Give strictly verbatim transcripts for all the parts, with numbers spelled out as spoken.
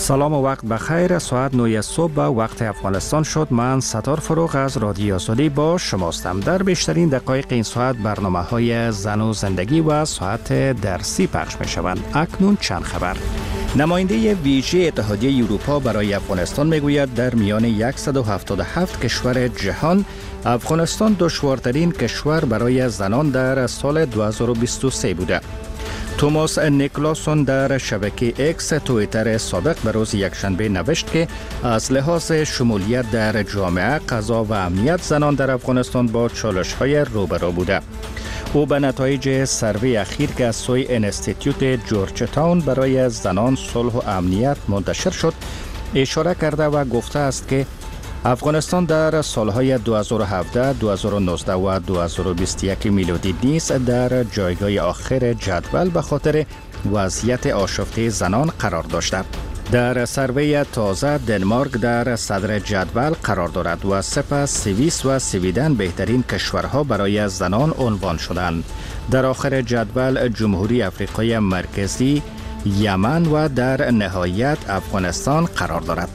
سلام و وقت بخیر. ساعت نه صبح به وقت افغانستان شد. من ستار فروغ از رادیو آزادی با شماستم. در بیشترین دقایق این ساعت برنامه های زن و زندگی و ساعت درسی پخش می شوند. اکنون چند خبر. نماینده ویژه اتحادیه اروپا برای افغانستان میگوید در میان صد و هفتاد و هفت کشور جهان افغانستان دشوارترین کشور برای زنان در سال دو هزار و بیست و سه بوده. توماس نیکلاسون در شبکه اکس توییتر سابق به روز یکشنبه نوشت که از لحاظ شمولیت در جامعه، قضا و امنیت زنان در افغانستان با چالش‌های روبرو بوده. او به نتایج سروی اخیر که از سوی انستیتیوت جورج تاون برای زنان، صلح و امنیت منتشر شد اشاره کرده و گفته است که افغانستان در سالهای دو هزار و هفده، دو هزار و نوزده و دو هزار و بیست و یک میلادی نیز در جایگاه آخر جدول به خاطر وضعیت آشفته زنان قرار داشته. در سروی تازه دنمارک در صدر جدول قرار دارد و سپس سوئیس و سویدن بهترین کشورها برای زنان عنوان شدند. در آخر جدول جمهوری آفریقای مرکزی، یمن و در نهایت افغانستان قرار دارد.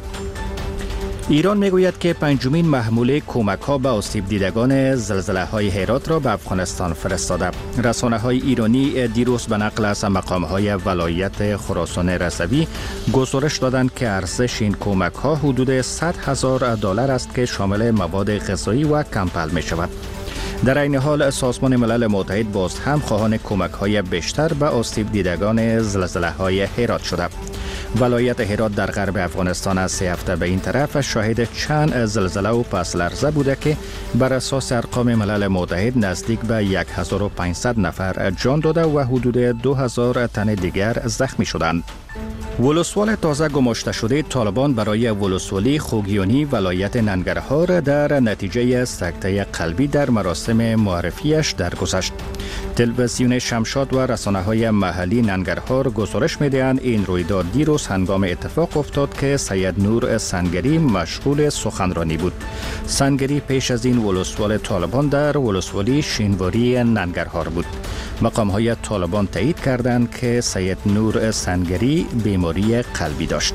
ایران میگوید که پنجمین محموله کمک ها به آسیب دیدگان زلزله های هرات را به افغانستان فرستاده. رسانه های ایرانی دیروز به نقل از مقام های ولایت خراسان رضوی گزارش دادند که ارزش این کمک ها حدود صد هزار دلار است که شامل مواد غذایی و کمپل می شود. در این حال سازمان ملل متحد باز هم خواهان کمک های بیشتر به آسیب دیدگان زلزله های هرات شده. ولایت هرات در غرب افغانستان از سه هفته به این طرف شاهد چند زلزله و پس لرزه بوده که بر اساس ارقام ملل متحد نزدیک به هزار و پانصد نفر جان داده و حدود دو هزار تن دیگر زخمی شدند. ولسوال تازه گماشته شده طالبان برای ولسوالی خوگیانی ولایت ننگرهار در نتیجه سکته قلبی در مراسم معرفیش درگذشت. تلویزیون شمشاد و رسانه‌های محلی ننگرهار گزارش می‌دهند این رویداد دیروز هنگام اتفاق افتاد که سید نور سنگری مشغول سخنرانی بود. سنگری پیش از این ولسوال طالبان در ولسوالی شینواری ننگرهار بود. مقام‌های طالبان تایید کردند که سید نور سنگری بیماری قلبی داشت.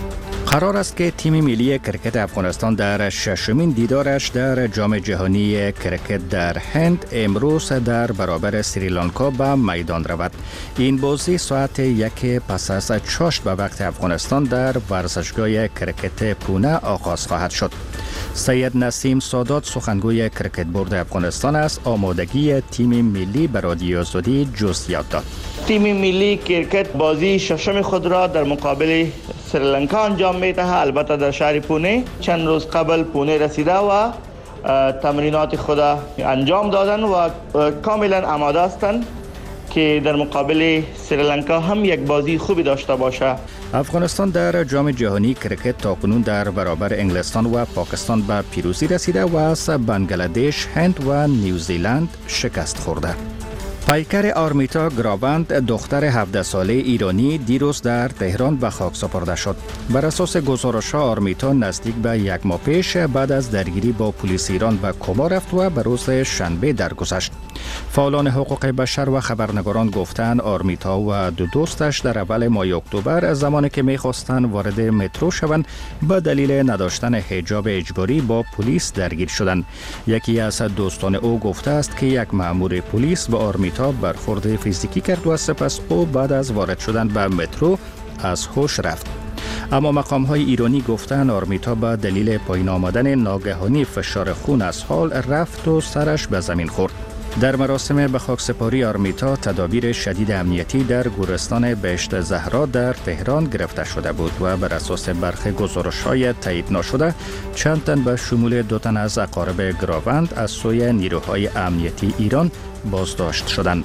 قرار است که تیم ملی کرکت افغانستان در ششمین دیدارش در جام جهانی کرکت در هند امروز در برابر سریلانکا به میدان رود. این بازی ساعت یک پس از چاشت به وقت افغانستان در ورزشگاه کرکت پونه آغاز خواهد شد. سید نسیم سادات سخنگوی کرکت بورد افغانستان است آمادگی تیم ملی به رادیو آزادی جزئیات داد. تیم ملی کرکت بازی ششم خود را در مقابل سریلانکا انجام می‌دهد. البته در شهر پونه چند روز قبل پونه رسیده و تمرینات خود انجام دادن و کاملا آماده هستند که در مقابل سریلانکا هم یک بازی خوبی داشته باشه. افغانستان در جام جهانی کرکت تاکنون در برابر انگلستان و پاکستان به پیروزی رسیده و از بنگلادش، هند و نیوزیلند شکست خورده. پیکر آرمیتا گراوند دختر هفده ساله ایرانی دیروز در تهران به خاک سپرده شد. بر اساس گزارش آرمیتا نزدیک به یک ماه پیش بعد از درگیری با پلیس ایران به کما رفت و به روز شنبه درگذشت. فعالان حقوق بشر و خبرنگاران گفتند آرمیتا و دو دوستش در اول ماه اکتبر زمانی که می‌خواستند وارد مترو شوند به دلیل نداشتن حجاب اجباری با پلیس درگیر شدند. یکی از دوستان او گفته است که یک مأمور پلیس به آرمیتا برخورد فیزیکی کرد و سپس او بعد از وارد شدن به مترو از هوش رفت. اما مقام‌های ایرانی گفتند آرمیتا به دلیل پایین آمدن ناگهانی فشار خون از حال رفت و سرش به زمین خورد. در مراسم به خاکسپاری آرمیتا تدابیر شدید امنیتی در گورستان بهشت زهرا در تهران گرفته شده بود و بر اساس برخی گزارش‌های تایید نشده چند تن به شمول دو تن از اقارب گراوند از سوی نیروهای امنیتی ایران بازداشت شدند.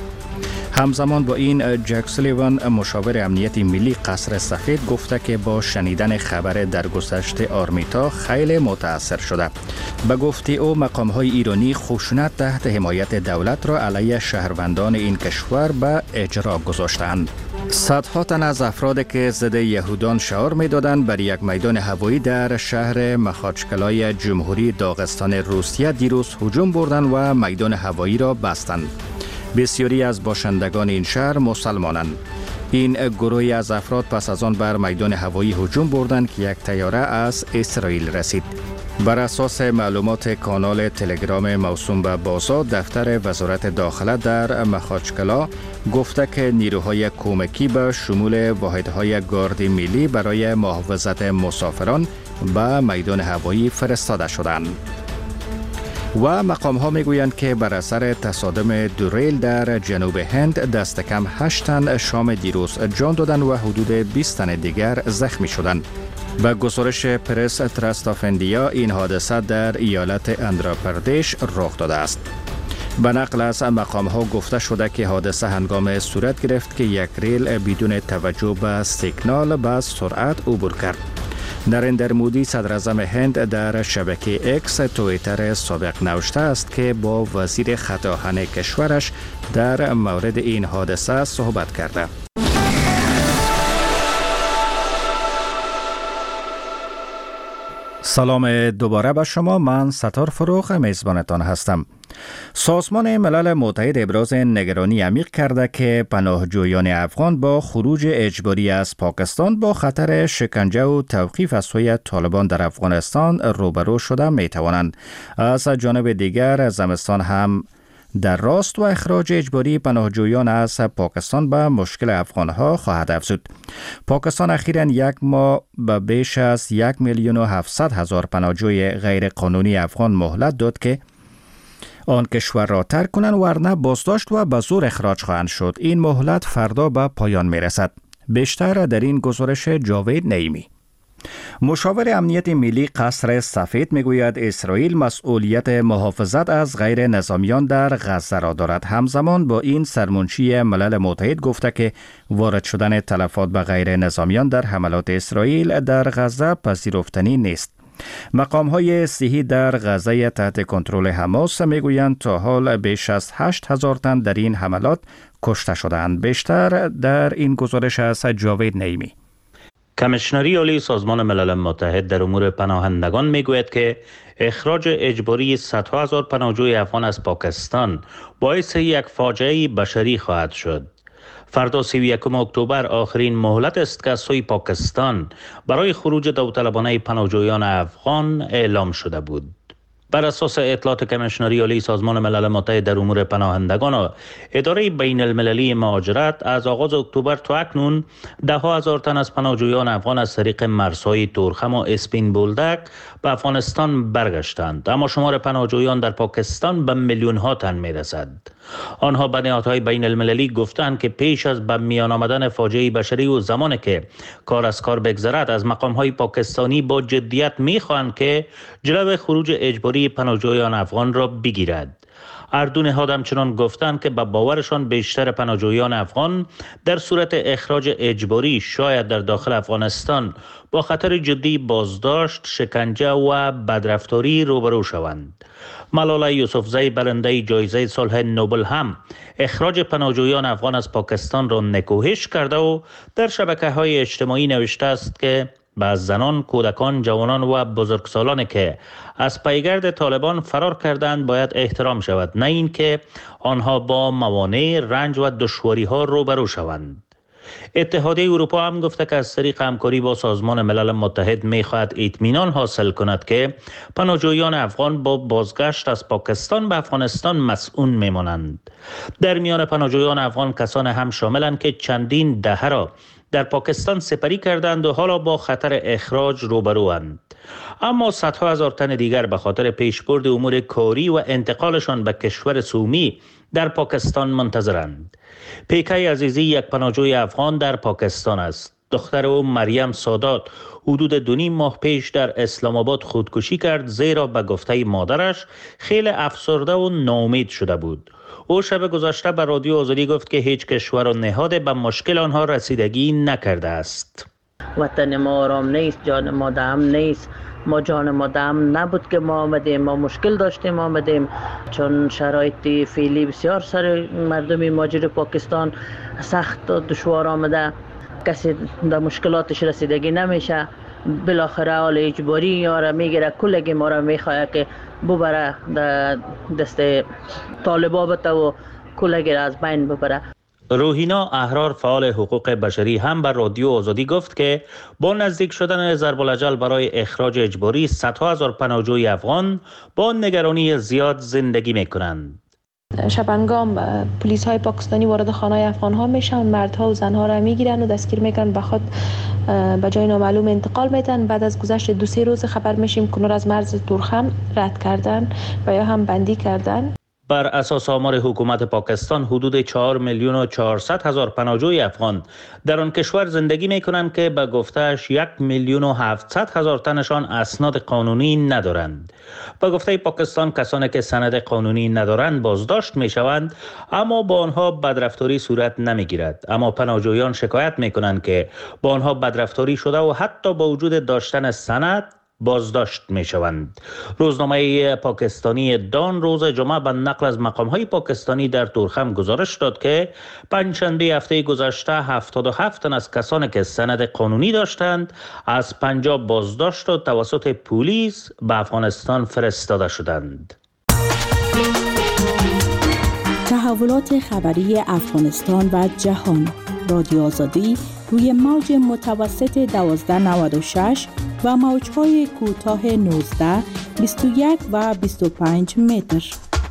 همزمان با این جک سولیوان مشاور امنیت ملی قصر سفید گفته که با شنیدن خبر درگذشت آرمیتا خیلی متاثر شده. به گفته او مقام‌های ایرانی خشونت تحت حمایت دولت را علیه شهروندان این کشور به اجرا گذاشتند. صدها تن از افراد که ضد یهودان شعار می‌دادند بر یک میدان هوایی در شهر مخاچکلای جمهوری داغستان روسیه دیروز هجوم بردند و میدان هوایی را بستند. بسیاری از باشندگان این شهر مسلمانند. این گروه از افراد پس از آن بر میدان هوایی هجوم بردند که یک طیاره از اسرائیل رسید. بر اساس معلومات کانال تلگرام موسوم به بازا، دفتر وزارت داخله در مخاچکلا گفته که نیروهای کمکی به شمول واحدهای گارد ملی برای محافظت مسافران به میدان هوایی فرستاده شدند. و مقام ها می گویند که بر اثر تصادم دو ریل در جنوب هند دست کم هشت تن شام دیروز جان دادند و حدود بیست تن دیگر زخمی شدند. و گزارش پرس ترست آف اندیا، این حادثه در ایالت اندرا پردیش رخ داده است. به نقل از مقام ها گفته شده که حادثه هنگام صورت گرفت که یک ریل بدون توجه به سیگنال به سرعت عبور کرد. نریندر مودی صدر اعظم هند در شبکه اکس توییتر سابق نوشته است که با وزیر خطاهن کشورش در مورد این حادثه صحبت کرده. سلام دوباره به شما، من ستار فروغ میزبانتان هستم. سازمان ملل متحد ابراز نگرانی عمیق کرده که پناهجویان افغان با خروج اجباری از پاکستان با خطر شکنجه و توقیف از سوی طالبان در افغانستان روبرو شده می توانند. از جانب دیگر زمستان هم در راست و اخراج اجباری پناهجویان از پاکستان به مشکل افغانها خواهد افزود. پاکستان اخیراً یک ماه به بیش از یک میلیون و هفتصد هزار پناهجوی غیر قانونی افغان مهلت داد که آن کشور را ترک کنند، ورنه بازداشت و به زور اخراج خواهند شد. این مهلت فردا به پایان می رسد. بیشتر در این گزارش جاوید نعیمی. مشاور امنیت ملی قصر سفید میگوید اسرائیل مسئولیت محافظت از غیر نظامیان در غزه را دارد. همزمان با این سرمنشی ملل متحد گفته که وارد شدن تلفات به غیر نظامیان در حملات اسرائیل در غزه پذیرفتنی نیست. مقام های صحی در غزه تحت کنترل حماس میگویند تا حال بیش از هشت هزار تن در این حملات کشته شدند. بیشتر در این گزارش از جاوید نعیمی. کمیشنری عالی سازمان ملل متحد در امور پناهندگان میگوید که اخراج اجباری صدها هزار پناهجوی افغان از پاکستان باعث یک فاجعه بشری خواهد شد. فردا سی و یکم اکتبر آخرین مهلت است که از سوی پاکستان برای خروج داوطلبانه پناهجویان افغان اعلام شده بود. بر اساس اطلاعات کمیشنری عالی سازمان ملل متحد در امور پناهندگان و اداره بین المللی مهاجرت، از آغاز اکتبر تا اکنون ده ها هزار تن از پناهجویان افغان از طریق مرزهای تورخم و اسپین بولدک به افغانستان برگشتند، اما شمار پناهجویان در پاکستان به میلیون ها تن می رسد. آنها به نهادهای بین المللی گفتند که پیش از به میان آمدن فاجعه بشری و زمانی که کار از کار بگذرد، از مقام های پاکستانی با جدیت می خواهند که جلو خروج اجباری پناهجویان افغان را بگیرد. هر دو نهاد همچنان گفتند که به باورشان بیشتر پناهجویان افغان در صورت اخراج اجباری شاید در داخل افغانستان با خطر جدی بازداشت، شکنجه و بدرفتاری روبرو شوند. ملاله یوسفزی، برنده جایزه صلح نوبل، هم اخراج پناهجویان افغان از پاکستان را نکوهش کرده و در شبکه‌های اجتماعی نوشته است که به زنان، کودکان، جوانان و بزرگسالانی که از پیگرد طالبان فرار کردند باید احترام شود، نه اینکه آنها با موانع، رنج و دشواری‌ها روبرو شوند. اتحادیه اروپا هم گفته که از طریق همکاری با سازمان ملل متحد می‌خواهد اطمینان حاصل کند که پناهجویان افغان با بازگشت از پاکستان به افغانستان مسئول می‌مانند. در میان پناهجویان افغان کسان هم شاملند که چندین دهه را در پاکستان سپری کردند و حالا با خطر اخراج روبروند. اما صدها هزار تن دیگر به خاطر پیشبرد امور کاری و انتقالشان به کشور سومی در پاکستان منتظرند. پیکای عزیزی یک پناهجوی افغان در پاکستان است. دختر او مریم سادات حدود دو نیم ماه پیش در اسلام آباد خودکشی کرد، زیرا به گفته مادرش خیلی افسرده و ناامید شده بود. او شب گذشته به رادیو آزادی گفت که هیچ کشور و نهاد به مشکل آنها رسیدگی نکرده است. وطن ما آرام نیست، جان ما دام نیست. ما جان ما دام نبود که ما آمدیم، ما مشکل داشتیم آمدیم، چون شرایط فعلی بسیار سر مردم مهاجر پاکستان سخت و دشوار آمده، کسی در مشکلاتش رسیدگی نمیشه. بالاخره حال اجباری یاره میگیره، کلگی ما را میخواه که ببره دست طالبا بته و کلگی را از بین ببره. روحینا احرار فعال حقوق بشری هم بر رادیو آزادی گفت که با نزدیک شدن ضرب الاجل برای اخراج اجباری صدها هزار پناهجوی افغان با نگرانی زیاد زندگی میکنند. شبانگام پلیس های پاکستانی وارد خانه افغان ها میشن، مردها و زنها را میگیرن و دستگیر میکنن، به خود به جای نامعلوم انتقال میدن. بعد از گذشت دو سه روز خبر میشیم که از مرز تورخم رد کردن و یا هم بندی کردن. بر اساس آمار حکومت پاکستان حدود چهار میلیون و چهارصد هزار پناهجوی افغان در آن کشور زندگی می کنند که به گفتهش یک میلیون و هفتصد هزار تنشان اسناد قانونی ندارند. به گفته پاکستان کسانی که سند قانونی ندارند بازداشت می شوند، اما با آنها بدرفتاری صورت نمی گیرد. اما پناهجویان شکایت می کنند که با آنها بدرفتاری شده و حتی با وجود داشتن سند بازداشت می شوند. روزنامه پاکستانی دان روز جمعه به نقل از مقام‌های پاکستانی در تورخم گزارش داد که پنجشنبه هفته گذشته هفتاد و هفت تن از کسانی که سند قانونی داشتند از پنجاب بازداشت و توسط پلیس به افغانستان فرستاده شدند. تحولات خبری افغانستان و جهان. رادیو آزادی روی موج متوسط دوازده نود و شش و موج‌های کوتاه نوزده، بیست و یک و بیست و پنج متر.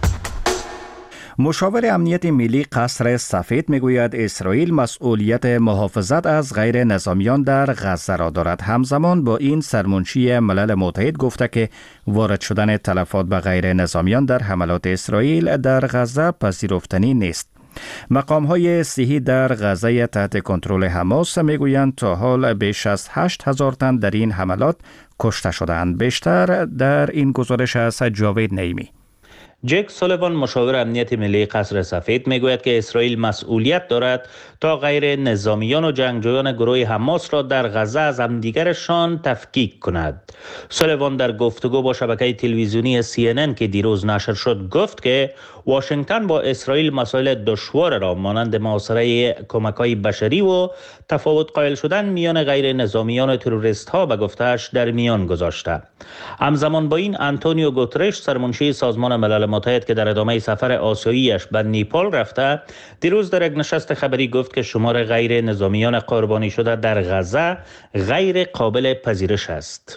مشاور امنیت ملی قصر سفید میگوید اسرائیل مسئولیت محافظت از غیر نظامیان در غزه را دارد. همزمان با این سرمنشی ملل متحد گفته که وارد شدن تلفات به غیر نظامیان در حملات اسرائیل در غزه پذیرفتنی نیست. مقام‌های صحی در غزه تحت کنترل حماس میگویند تا حال بیش از هشت هزار تن در این حملات کشته شدند. بیشتر در این گزارش از جاوید نعیمی. جک سولیوان مشاور امنیت ملی قصر سفید میگوید که اسرائیل مسئولیت دارد تا غیر نظامیان و جنگجویان گروه حماس را در غزه از همدیگرشان تفکیک کند. سولیوان در گفتگو با شبکه تلویزیونی سی ان ان که دیروز نشر شد گفت که واشنگتن با اسرائیل مسائل دشوار را مانند محاصره کمک‌های بشری و تفاوت قائل شدن میان غیر نظامیان و تروریست ها به گفتهش در میان گذاشته. همزمان با این آنتونیو گوترش سرمنشی سازمان ملل متحد که در ادامه سفر آسیاییش به نیپال رفته دیروز در یک نشست خبری گفت که شمار غیر نظامیان قربانی شده در غزه غیر قابل پذیرش است.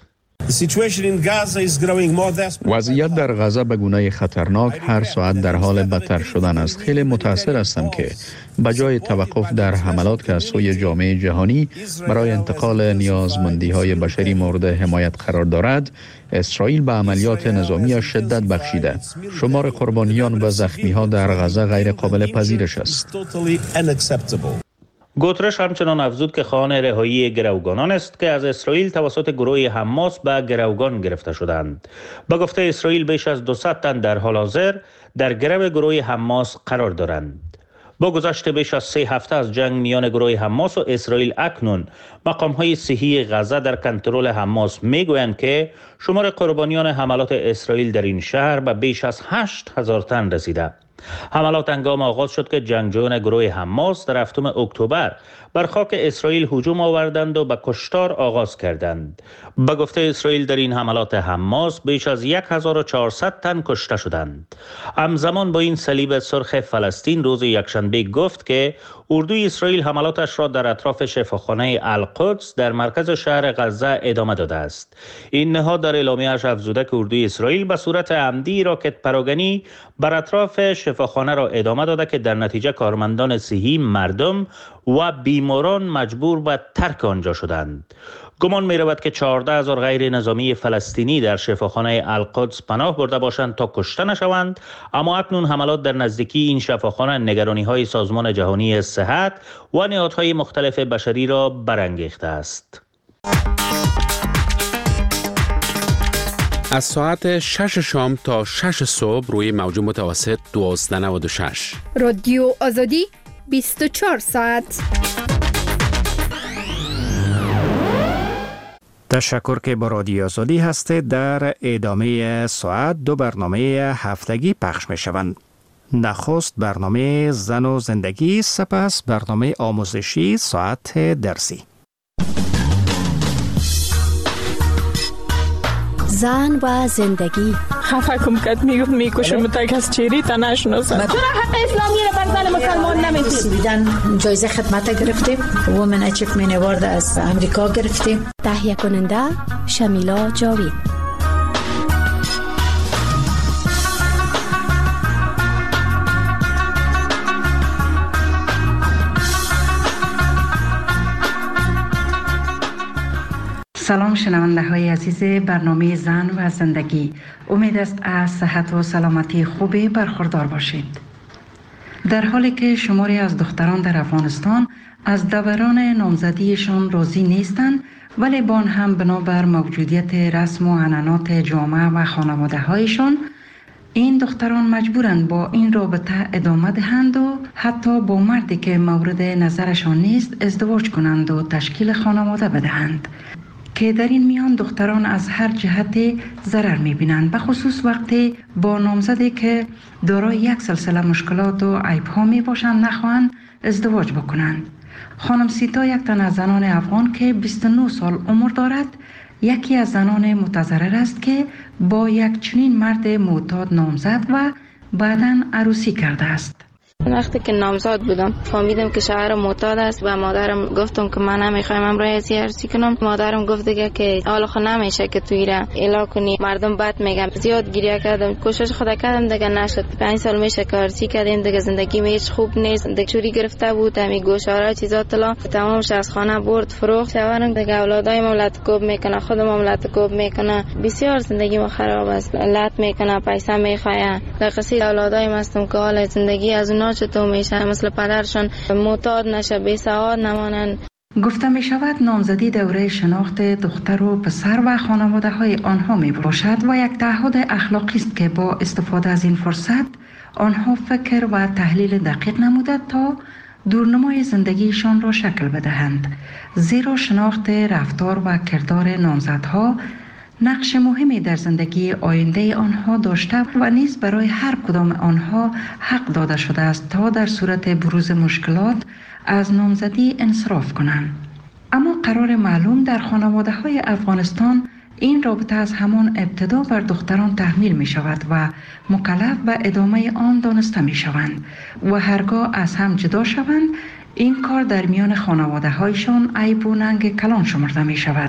وضعیت در غزه به گونه خطرناک هر ساعت در حال بدتر شدن است. خیلی متأثر هستم که بجای توقف در حملات که از سوی جامعه جهانی برای انتقال نیازمندی‌های بشری مورد حمایت قرار دارد، اسرائیل به عملیات نظامی شدت بخشیده. شمار قربانیان و زخمی‌ها در غزه غیر قابل پذیرش است. گوترش همچنان افزود که خواهان رهایی گروگانان است که از اسرائیل توسط گروه حماس به گروگان گرفته شدند. به گفته اسرائیل بیش از دویست تن در حال حاضر در گرو گروه حماس قرار دارند. با گذشت بیش از سه هفته از جنگ میان گروه حماس و اسرائیل اکنون مقام‌های صحی غزه در کنترل حماس میگویند که شمار قربانیان حملات اسرائیل در این شهر به بیش از هشت هزار تن رسیده. حملات هنگام آغاز شد که جنگجویان گروه حماس در هفتم اکتبر بر خاک اسرائیل هجوم آوردند و به کشتار آغاز کردند. به گفته اسرائیل در این حملات حماس بیش از هزار و چهارصد تن کشته شدند. همزمان با این صلیب سرخ فلسطین روز یکشنبه گفت که اردوی اسرائیل حملاتش را در اطراف شفاخانه القدس در مرکز شهر غزه ادامه داده است. این نهاد در اعلامیه‌اش افزوده که اردوی اسرائیل به صورت عمدی راکت پراگنی بر اطراف شفاخانه را ادامه داده که در نتیجه کارمندان صحی، مردم و بیماران مجبور به ترک آنجا شدند. گمان می رود که چهارده هزار غیر نظامی فلسطینی در شفاخانه القدس پناه برده باشند تا کشته نشوند، اما اکنون حملات در نزدیکی این شفاخانه نگرانی های سازمان جهانی صحت و نهادهای مختلف بشری را برانگیخته است. از ساعت شش شام تا شش صبح روی موج متوسط دوازده نود و شش. رادیو آزادی بیست و چهار ساعت. تشکر که با رادیو آزادی هستید. در ادامه ساعت دو برنامه هفتگی پخش می شوند. نخست برنامه زن و زندگی، سپس برنامه آموزشی ساعت درسی. زن و زندگی، خفه کم کد میگفت میکشم تا کس چهره تا نشناسم. چرا حق اسلامی را بر زن مسلمان نمیدید؟ سویدن جایزه خدمت گرفتیم، وومن اچیومنت اوارد از امریکا گرفتیم. تهیه کننده شمیلا جاوید. سلام شنونده های عزیز برنامه زن و زندگی، امید است از صحت و سلامتی خوبی برخوردار باشید. در حالی که شماری از دختران در افغانستان از دوران نامزدیشان راضی نیستند، ولی با آن هم بنابر موجودیت رسم و عنعنات جامعه و خانواده هایشان، این دختران مجبورند با این رابطه ادامه دهند و حتی با مردی که مورد نظرشان نیست ازدواج کنند و تشکیل خانواده بدهند، که در این میان دختران از هر جهت ضرر می‌بینند، به خصوص وقتی با نامزدی که دارای یک سلسله مشکلات و عیب‌ها میباشند نخواهند ازدواج بکنند. خانم سیتا یک تن از زنان افغان که بیست و نه سال عمر دارد، یکی از زنان متضرر است که با یک چنین مرد معتاد نامزد و بعداً عروسی کرده است. وقتی که نامزد بودم فهمیدم که شوهرم معتاد است و مادرم گفتم که من نمیخوایم امروز عروسی کنم. مادرم گفت دیگه که حالا خود نمیشه که توی را اعلام کنی، مردم بد میگن. زیاد گریه کردم، کوشش خدا کردم دیگه نشد. پنج سال میشه که عروسی کردیم دیگه، زندگی میش خوب نیست. دیگه چوری گرفته بود، همین گوشواره چیزا طلا تمام از خانه برد فروخت. شوهرم دیگه اولادای مملت کوب میکنه، خود مملت کوب میکنه. بسیار زندگی ما خراب است، لط میکنه، پیسه میخواه. در قصید اولادای مستم که حال زندگی از اونا چطور میشه، مثل پدرشون معتاد نشه، بی سواد نمانن. گفته می شود نامزدی دوره شناخت دختر و پسر و خانواده های آنها می باشد و یک تعهد اخلاقی است که با استفاده از این فرصت آنها فکر و تحلیل دقیق نموده تا دورنمای زندگیشان را شکل بدهند، زیرا شناخت رفتار و کردار نامزدها نقش مهمی در زندگی آینده آنها داشته و نیز برای هر کدام آنها حق داده شده است تا در صورت بروز مشکلات از نامزدی انصراف کنند. اما قرار معلوم در خانواده های افغانستان این رابطه از همان ابتدا بر دختران تحمیل می شود و مکلف به ادامه آن دانسته می شوند و هرگاه از هم جدا شوند این کار در میان خانواده هایشان عیب و ننگ کلان شمرده می شود.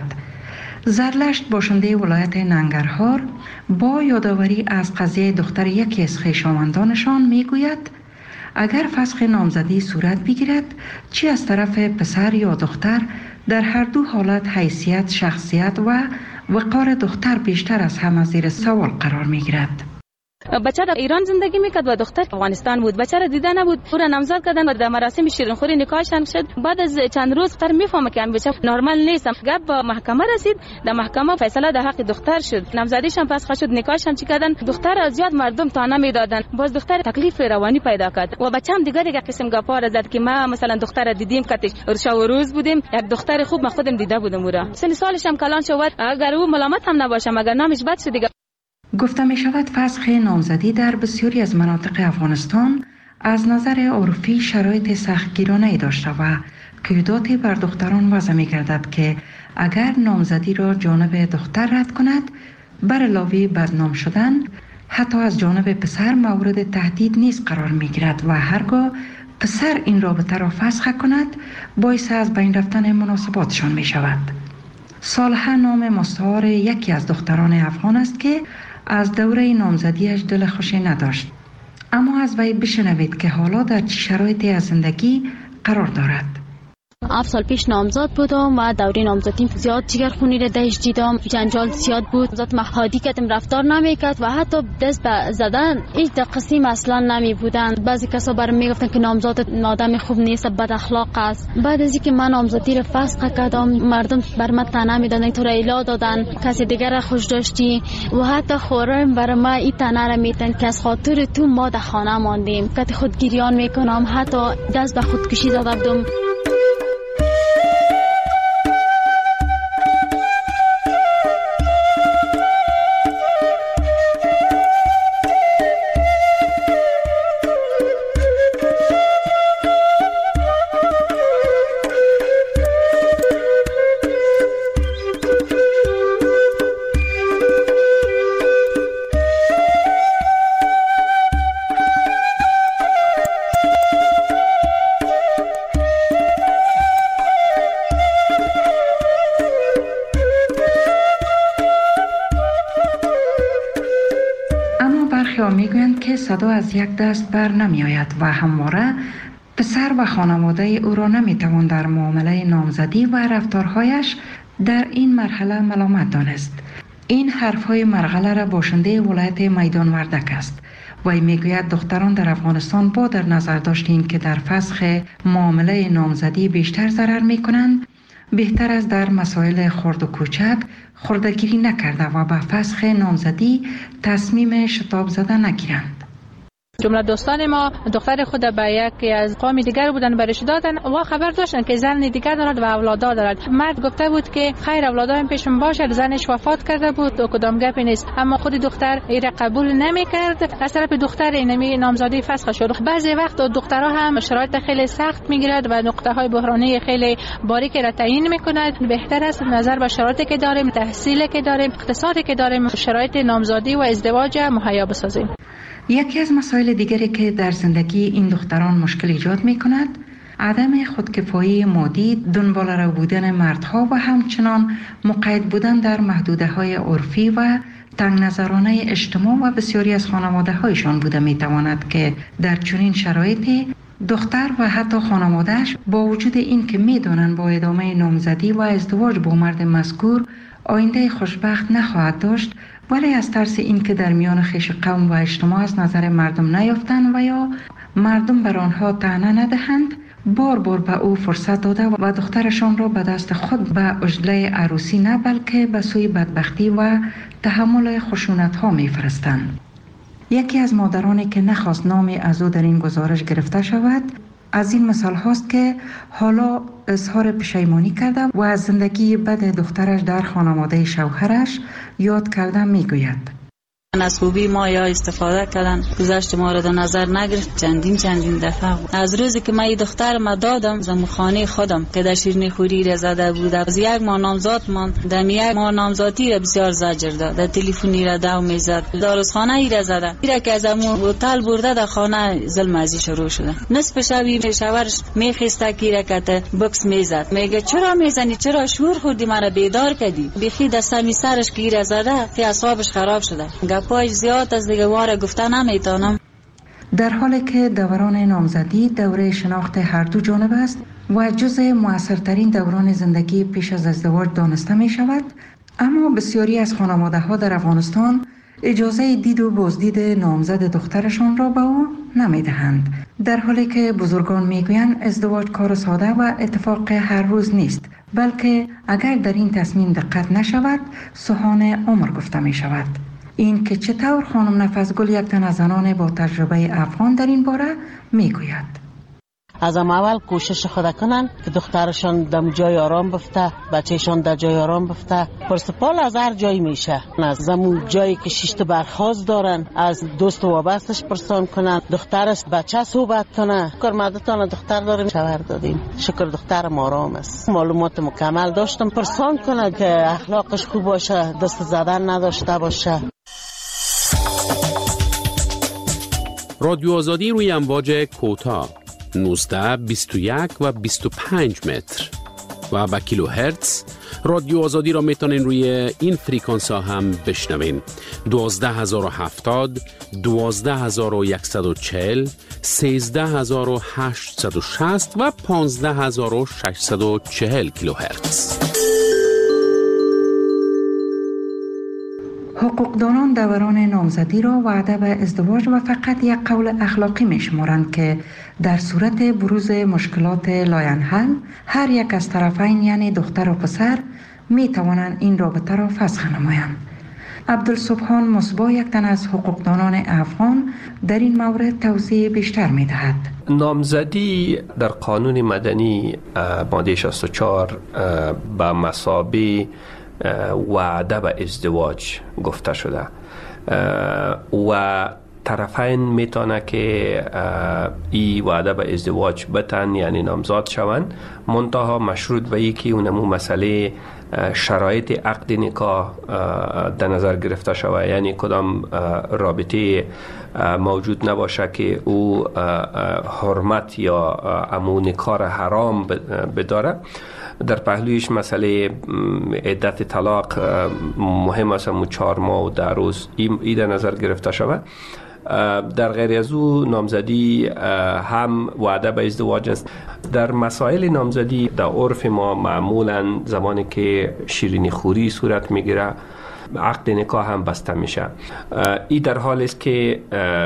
زرلشت باشنده ولایت ننگرهار با یادآوری از قضیه دختر یکی از خویشاوندانشان میگوید اگر فسخ نامزدی صورت بگیرد، چی از طرف پسر یا دختر، در هر دو حالت حیثیت، شخصیت و وقار دختر بیشتر از همه زیر سوال قرار میگیرد. بچه در ایران زندگی میکرد و دختر افغانستان بود. بچه را دیده نبود، او را نامزد کردن و در مراسم شیرینخوری نکاحشان شد. بعد از چند روز دختر میفهمه که این بچه نرمال نیست. گپ به محکمه رسید، در محکمه فیصله در حق دختر شد. نامزدیشان فسخ شد، نکاحشان چی کردن، دختر از زیاد مردم تانه میدادن. باز دختر تکلیف روانی پیدا کرد و بچه‌م دیگه دیگه قسم گپا را زد که ما مثلا دختر دیدیم کاتش شب و روز بودیم، یک دختر خوب ما خودم دیده بودم. او را سن سالش هم کلان شد، اگر او ملامت هم نباشه مگر نامش بد شد دیگه. گفته می شود فسخ نامزدی در بسیاری از مناطق افغانستان از نظر عرفی شرایط سختگیرانه‌ای داشته و قیوداتی بر دختران وضع می گردد که اگر نامزدی را جانب دختر رد کند، بر علاوه بدنام شدن حتی از جانب پسر مورد تهدید نیز قرار می گیرد و هرگاه پسر این رابطه را فسخ کند باعث از بین رفتن مناسباتشان می شود. صالحه نام مستعار یکی از دختران افغان است که از دوره نامزدیش دل خوشی نداشت، اما از وی بشنوید که حالا در چه شرایطی از زندگی قرار دارد. هفت سال پیش نامزد بودم و دوره نامزدیم زیاد جگرخونی را دهش دیدم، جنجال زیاد بود، ذات محادی کردم رفتار نمیکرد و حتی دست به زدن هیچ قسم اصلا نمی بودند. بعضی کسا برام میگفتن که نامزد آدم خوب نیست، بد اخلاق است. بعد از اینکه من نامزدی را فسخ کردم، مردم بر من طعنه میدادن، تو را الا دادن، کسی دیگر را خوش داشتی و حتی خورم بر ما این طعنه را میدن که از خاطر تو ما در خانه ماندیم، که خود گریان میکنم، حتی دست به خودکشی زده بودم. میگویند که صدا از یک دست بر نمی آید و همواره پسر و خانواده او را نمی توان در معامله نامزدی و رفتارهایش در این مرحله ملامت دانست. این حرفهای مرغله را باشنده ولایت میدان وردک است. وی میگوید دختران در افغانستان با در نظر داشتیم که در فسخ معامله نامزدی بیشتر ضرر می کنند، بهتر است در مسائل خرد و کوچک خردگیری نکرده و به فسخ نامزدی تصمیم شتاب زده نگیرند. جمله دوستان ما دختر خود به یکی از قوم دیگر بودن برش دادن و خبر داشتن که زن دیگر دارد و اولادا دارد. مرد گفته بود که خیر اولادایم پیشم باشد، زنش وفات کرده بود و کدام گپی نیست، اما خود دختر ایره قبول نمی کرد. از طرف دختر اینمی نامزدی فسخ شد. بعضی وقت دخترها هم شرایط خیلی سخت میگیرد و نقطه های بحرانی خیلی باریکی را تعیین میکند. بهتر است نظر به شرایطی که داریم، تحصیلی که داریم، اقتصادی که داریم، شرایط نامزدی و ازدواج مهیا بسازیم. یکی از مسائل دیگری که در زندگی این دختران مشکل ایجاد می کند عدم خودکفایی مادی، دنبال رو بودن مردها و همچنان مقید بودن در محدوده های عرفی و تنگ نظرانه اجتماع و بسیاری از خانواده هایشان بوده می تواند که در چنین شرایطی دختر و حتی خانوادهش با وجود این که می دانند با ادامه نامزدی و ازدواج با مرد مذکور آینده خوشبخت نخواهد داشت، ولی از ترس این که در میان خویش قوم و اجتماع از نظر مردم نیافتند و یا مردم بر آنها طعنه ندهند، بار بار به او فرصت داده و دخترشان را به دست خود به عجله عروسی نه بلکه به سوی بدبختی و تحمل خشونت ها می فرستند. یکی از مادرانی که نخواست نامی از او در این گزارش گرفته شود از این مثال هاست که حالا اظهار پشیمانی کرده و از زندگی بد دخترش در خانواده شوهرش یاد کرده می گوید. از خوبی ما یا استفاده کردن، گذشت ما را در نظر نگرفت. چندین چندین دفعه از روزی که من دختر ما دادم زمو خانه خودم که در شیرینی خوری را زده بود، از یک ماه نامزاد من در یک ماه نامزادی را بسیار زجر داد، در تلفنی را دو میزد، داروخانه ای را زده، ایرا که از امو هتل برده در خانه ظلم ازی شروع شده. نصف شبی شوهرش میخسته کی را که بکس میزد، میگه چرا میزنی، چرا شور خوردی، مرا بیدار کردی. بخی دستمی سرش کی را زده که اعصابش خراب شده. پای زیاد از دیگه واره گفته نمیتونم. در حالی که دوران نامزدی دوره شناخت هر دو جانب است و جزء موثرترین دوران زندگی پیش از ازدواج دانسته می شود، اما بسیاری از خانواده ها در افغانستان اجازه دید و بازدید نامزد دخترشان را به او نمی دهند، در حالی که بزرگان می گویند ازدواج کار ساده و اتفاق هر روز نیست، بلکه اگر در این تصمیم دقت نشود سوهان عمر گفته می شود. این که چطور خانم نفسگل یک تن از زنان با تجربه افغان در این باره میگوید. از اول کوشش خود کنن که دخترشان در جای آرام بفته، بچهشان در جای آرام بفته. پرسپال از هر جایی میشه، از زمون جایی که شیشت برخواست دارن از دوست و وابستش پرسان کنن، دخترش بچه صحبت کنه. کرمدتان دختر داریم، شوهر دادیم، شکر دخترم آرام است، معلومات مکمل داشتم، پرسان کنه که اخلاقش خوب باشه، دست زدن نداشته باشه. رادیو آزادی روی امواج کوتاه نوزده، بیست و یک و بیست و پنج متر و با کیلو هرتز. رادیو آزادی را میتونین روی این فریکانس ها هم بشنوین: دوازده هزار و هفتاد، دوازده هزار و صد و چهل، سیزده هزار و هشتصد و شصت و پانزده هزار و ششصد و چهل کیلو هرتز. حقوقدانان دوران نامزدی را وعده به ازدواج و فقط یک قول اخلاقی می شمارند که در صورت بروز مشکلات لاینحل هر یک از طرفین یعنی دختر و پسر می توانند این رابطه را فسخ نمایند. عبدالسبحان مصباح یک تن از حقوقدانان افغان در این مورد توضیح بیشتر می دهد. نامزدی در قانون مدنی ماده شصت و چهار به مثابه وعده به ازدواج گفته شده و طرفین میتونه که ای وعده به ازدواج بتن یعنی نامزاد شوند، منتها مشروط به یکی اونمو مسئله شرایط عقد نکاح در نظر گرفته شود، یعنی کدام رابطه موجود نباشه که او حرمت یا امو نکاح حرام بداره. در پهلویش مسئله عدت طلاق مهم است، مو چهار ماه و ده روز ای در نظر گرفته شود. در غیر از او نامزدی هم وعده به ازدواج است. در مسائل نامزدی در عرف ما معمولا زمانی که شیرینی خوری صورت میگیره عقد نکاح هم بسته میشه. این در حال است که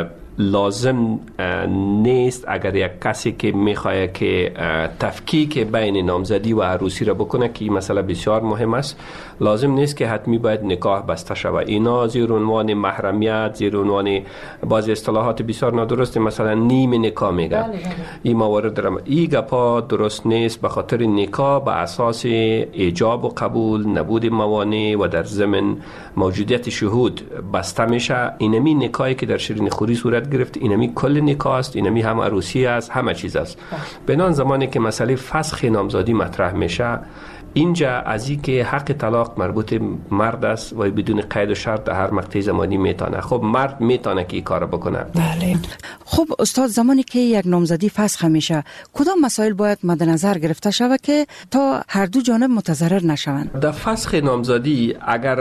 لازم نیست اگر یک کسی که میخواد که تفکیک بین نامزدی و عروسی را بکنه که این مسئله بسیار مهم است، لازم نیست که حتمی باید نکاح بسته شود. اینا زیر عنوان محرمیت، زیر عنوان بعضی اصطلاحات بسیار نادرست مثلا نیم نکاح میگه. این موارد درم این گپا درست نیست، به خاطر نکاح به اساس ایجاب و قبول، نبود موانع و در ضمن موجودیت شهود بسته میشه. اینمی نکاحی که در شیرین خوری صورت گرفت اینمی کل نکاح است، اینمی هم عروسی است، همه چیز است. بنان زمانی که مسئله فسخ نامزدی مطرح میشه، اینجا از این که حق طلاق مربوط مرد است و بدون قید و شرط در هر مقطع زمانی میتونه. خب مرد میتونه که این کار بکنه. بله. خب استاد، زمانی که یک نامزدی فسخ میشه کدام مسائل باید مد نظر گرفته شود که تا هر دو جانب متضرر نشوند؟ در فسخ نامزدی اگر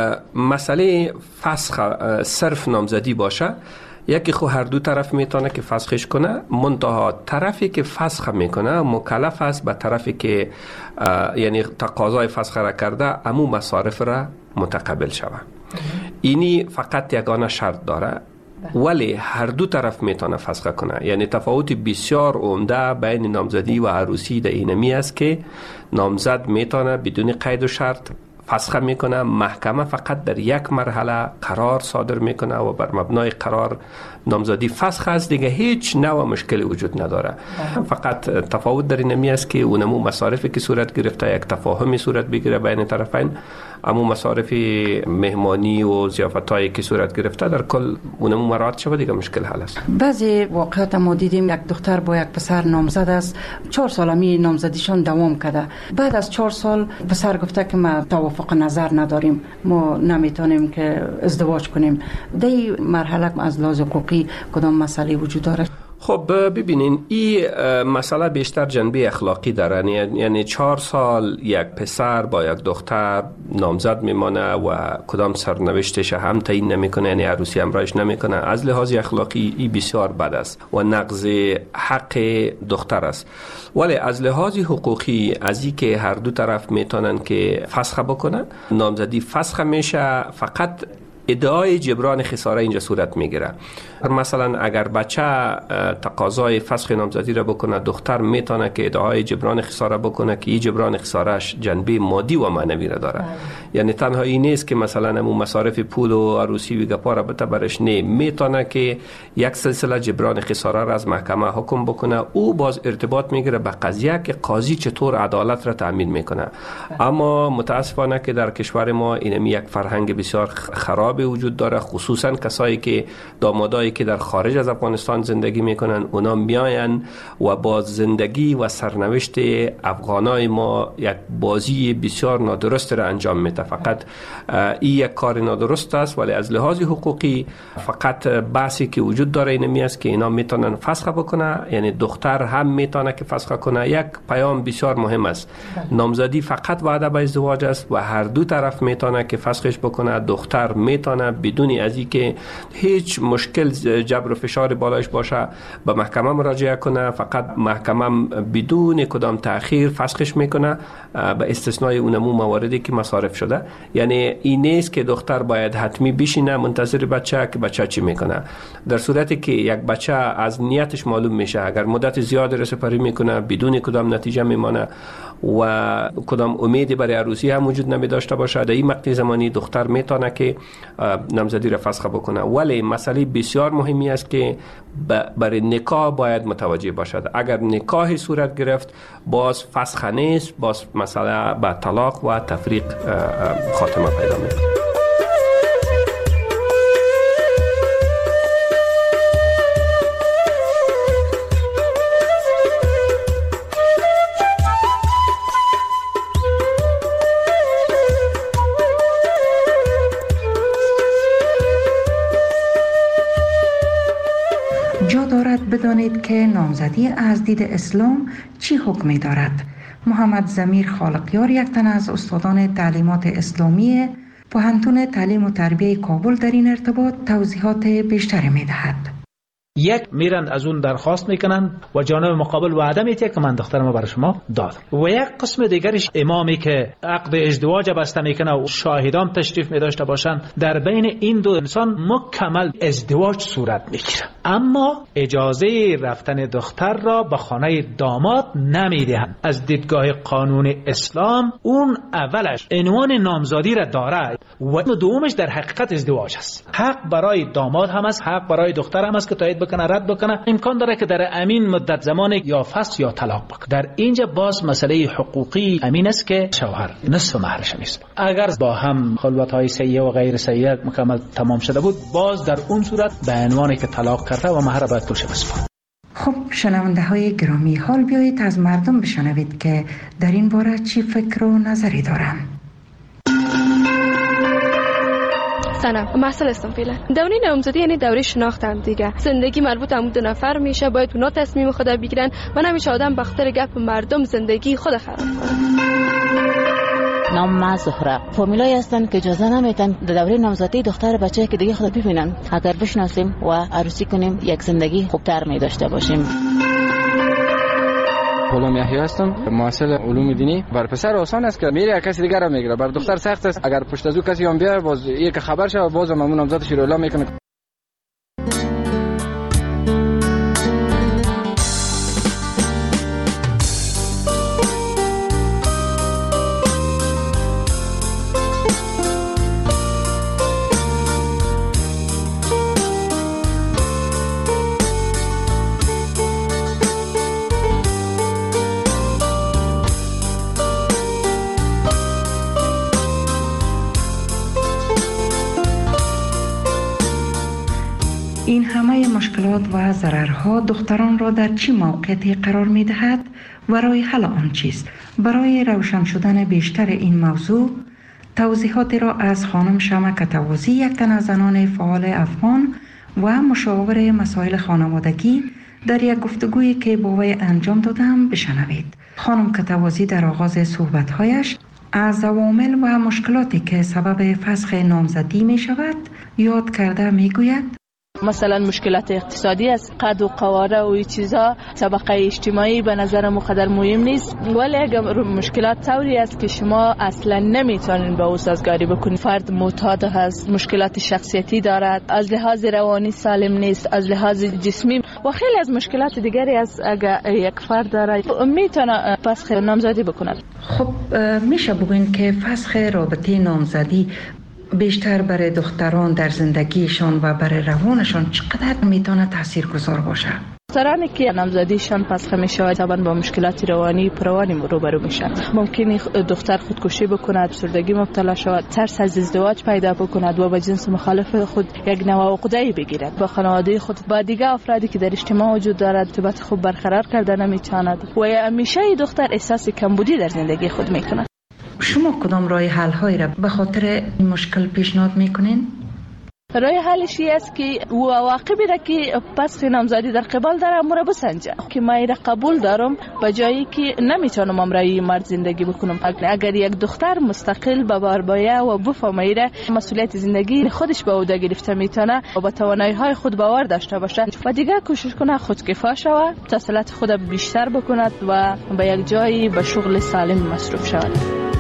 مسئله فسخ صرف نامزدی باشه، یکی خو هر دو طرف میتونه که فسخش کنه، منتها طرفی که فسخ میکنه مکلف است به طرفی که یعنی تقاضای فسخ را کرده امو مصارف را متقبل شود. اینی فقط یگانه شرط داره، ولی هر دو طرف میتونه فسخ کنه. یعنی تفاوت بسیار عمده بین نامزدی و عروسی در اینمی است که نامزد میتونه بدون قید و شرط فسخ میکنه، محکمه فقط در یک مرحله قرار صادر میکنه و بر مبنای قرار نامزدی فسخ است، دیگه هیچ نوع مشکلی وجود نداره. فقط تفاوت در اینمی است که اونمو مصارفی که صورت گرفته یک تفاهمی صورت بگیره بین طرفین، اما مصارف مهمانی و ضیافتایی که صورت گرفته در کل اونمو مراعات شود، دیگه مشکل حل است. بعضی واقعات ما دیدیم یک دختر با یک پسر نامزد است، چهار سال می نامزدیشان دوام کرده. بعد از چهار سال پسر گفته که ما توافق نظر نداریم، ما نمیتونیم که ازدواج کنیم. در این مرحله از لحاظ حقوقی کدام مسئله وجود دارد؟ خب ببینین، این مسئله بیشتر جنبه اخلاقی داره. یعنی چهار سال یک پسر با یک دختر نامزد میمانه و کدام سرنوشتش هم تعیین نمیکنه، یعنی عروسی همراهش نمیکنه. از لحاظ اخلاقی این بسیار بد است و نقض حق دختر است. ولی از لحاظ حقوقی از این که هر دو طرف میتونن که فسخ بکنن، نامزدی فسخ میشه، فقط ادعای جبران خساره اینجا صورت میگیره. مثلا اگر بچه تقاضای فسخ نامزدی را بکنه، دختر میتونه که ادعای جبران خساره بکنه که این جبران خسارهش جنبه مادی و معنوی را داره. یعنی تنها این نیست که مثلا همون مصارف پول و عروسی و گپا را بته برش، نه، میتونه که یک سلسله جبران خساره را از محکمه حکم بکنه. او باز ارتباط میگیره به قضیه که قاضی چطور عدالت را تامین میکنه. اما متاسفانه که در کشور ما اینمی یک فرهنگ بسیار خراب وجود داره، خصوصا کسایی که دامادایی که در خارج از افغانستان زندگی میکنن، اونا میاین و با زندگی و سرنوشت افغانای ما یک بازی بسیار نادرست را انجام میده. فقط این یک کار نادرست است، ولی از لحاظ حقوقی فقط بحثی که وجود داره اینمی است که اینا میتونن فسخ بکنه، یعنی دختر هم میتونه که فسخ کنه. یک پیام بسیار مهم است، نامزدی فقط وعده به ازدواج است و هر دو طرف میتونه که فسخش بکنه. دختر میتونه بدون از اینکه هیچ مشکل جبر و فشار بالایش باشه به محکمه مراجعه کنه، فقط محکمه بدون کدام تأخیر فسخش میکنه به استثنای اونمو مواردی که مصارف شده. یعنی این نیست که دختر باید حتمی بشینه منتظر بچه که بچه چی میکنه. در صورتی که یک بچه از نیتش معلوم میشه، اگر مدت زیاد رسپری میکنه بدون کدام نتیجه میمانه و کدام امیدی برای عروسی هم وجود نمی داشته باشه، در این مقطع زمانی دختر میتونه که نامزدی را فسخ بکنه. ولی مسئله بسیار مهمی است که برای نکاح باید متوجه باشد. اگر نکاحی صورت گرفت باز فسخ نیست، باز مسئله به طلاق و تفریق خاتمه پیدا میکنه. بدانید که نامزدی از دید اسلام چی حکمی دارد. محمد ضمیر خالقیار، یک تن از استادان تعلیمات اسلامی پوهنتون تعلیم و تربیه کابل در این ارتباط توضیحات بیشتری می‌دهد. یک میرن از اون درخواست میکنن و جانب مقابل وعده میده که من دخترمو برای شما دادم و یک قسم دیگرش امامی که عقد ازدواج بسته میکنه و شاهدان تشریف میداشته باشن، در بین این دو انسان مکمل ازدواج صورت میگیره، اما اجازه رفتن دختر را به خانه داماد نمیدهند. از دیدگاه قانون اسلام اون اولش عنوان نامزادی را داره و دومش در حقیقت ازدواج است. حق برای داماد هم است، حق برای دختر هم است که تایید بکنه رد بکنه. امکان داره که در امین مدت زمان یا فسخ یا طلاق بکنه. در اینجا باز مسئله حقوقی امین است که شوهر نصف مهرش نیست. اگر با هم خلوت‌های سیئه و غیر سیئه مکمل تمام شده بود، باز در اون صورت به عنوان که طلاق کرده و مهر باید پولش بسپاره. خب شنونده های گرامی، حال بیایید از مردم بشنوید که در این باره چی فکر و نظری دارند. سلام، محصل هستم فعلا. دوره نامزدی یعنی دوره شناخت هم دیگه. زندگی مربوط به دو نفر میشه، باید اونا تصمیم خود بگیرن و نمیشه آدم به خاطر گپ مردم زندگی خود خراب کنه. نام ما زهره. فامیلایی هستن که اجازه نمیدن در دوره نامزدی دختر بچه که دیگه خود ببینن. اگر بشناسیم و عروسی کنیم یک زندگی خوبتر می داشته باشیم. غلام یحیی هستم، محصل علوم دینی. بر پسر آسان است که میره کسی دیگر را میگیره، بر دختر سخت است. اگر پشت از او کسی هم بیاد باز یک خبر شه باز هم اون نامزدش رو اعلام میکنه. این همه مشکلات و ضررها دختران را در چه موقعیتی قرار می دهد و راه حل آن چیست؟ برای روشن شدن بیشتر این موضوع توضیحاتی را از خانم شمع کتوازی، یک تن از زنان فعال افغان و مشاور مسائل خانوادگی، در یک گفتگویی که با وی انجام دادم بشنوید. خانم کتوازی در آغاز صحبت‌هایش از عوامل و مشکلاتی که سبب فسخ نامزدی می شود یاد کرده می گوید: مثلا مشکلات اقتصادی است، قد و قواره و این چیزا، طبقه اجتماعی به نظر ما قدر مهم نیست، ولی اگر مشکلات طوری است که شما اصلا نمیتونین با او سازگاری بکنید. فرد معتاد هست، مشکلات شخصیتی دارد، از لحاظ روانی سالم نیست، از لحاظ جسمی و خیلی از مشکلات دیگری است. اگر یک فرد داره میتونه فسخ نامزدی بکند. خب میشه بگوین که فسخ رابطه نامزدی بیشتر برای دختران در زندگیشان و برای روانشان چقدر میتونه تاثیرگذار باشه؟ دخترانی که نامزدیشان فسخ میشه طبعا با مشکلات روانی پروانی روبرو میشن. ممکنه دختر خودکشی بکند، افسردگی مبتلا شود، ترس از ازدواج پیدا بکند و با جنس مخالف خود یک نوع عقده‌ای بگیرد. با خانواده خود، با دیگر افرادی که در اجتماع وجود دارد ارتباط خوب برقرار کرده نمیتواند و همیشه دختر احساس کمبودی در زندگی خود میکند. شما کدام راه حل هایی را به خاطر این مشکل پیشنهاد میکنین؟ راه حلش است که او عواقبی را که پس نامزدی در قبال داره امور بسنجه که ما را قبول دارم به جایی که نمیتونم امرای مرد زندگی بکنم. اگر یک دختر مستقل به بار باید و بفهمه مسئولیت زندگی خودش به عهده گرفته میتونه و با توانایی های خود باور داشته باشه و دیگه کوشش کنه خودکفا شود، تحصیلات خود بیشتر بکند و به یک جایی به شغل سالم مصروف شود.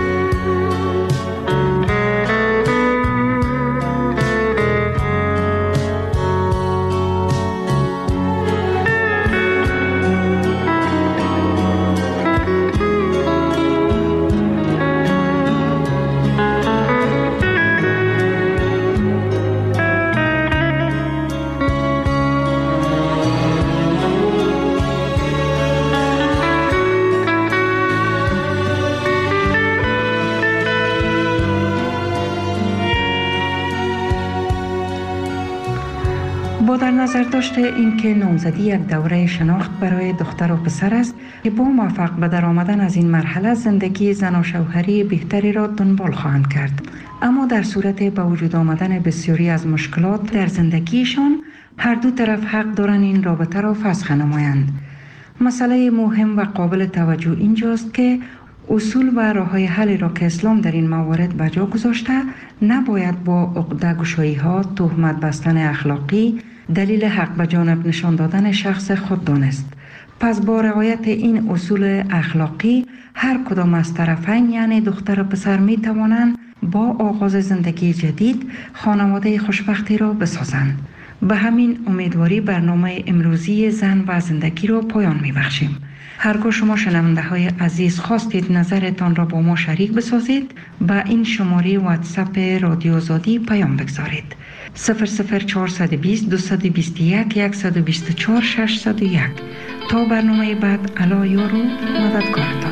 با در نظر داشته اینکه نامزدی یک دوره شناخت برای دختر و پسر است که با موفق به در آمدن از این مرحله زندگی زن و شوهری بهتری را دنبال خواهند کرد، اما در صورت به وجود آمدن بسیاری از مشکلات در زندگیشان هر دو طرف حق دارند این رابطه را فسخ نمایند. مسئله مهم و قابل توجه اینجاست که اصول و راه‌های حل را که اسلام در این موارد به جا گذاشته نباید با عقده‌گشایی‌ها، تهمت بستن اخلاقی، دلیل حق به جانب نشان دادن شخص خود دانست. پس با رعایت این اصول اخلاقی هر کدام از طرفین یعنی دختر و پسر می توانند با آغاز زندگی جدید خانواده خوشبختی را بسازند. به همین امیدواری برنامه امروزی زن و زندگی را پایان می بخشیم. هرگاه شما شنونده های عزیز خواستید نظرتان را با ما شریک بسازید، با این شماره واتساپ رادیو آزادی پیام بگذارید: صفر صفر چهارصد و بیست دویست و بیست و یک صد و بیست و چهار ششصد و یک. تا برنامه بعد، الا یارو مددکارتان.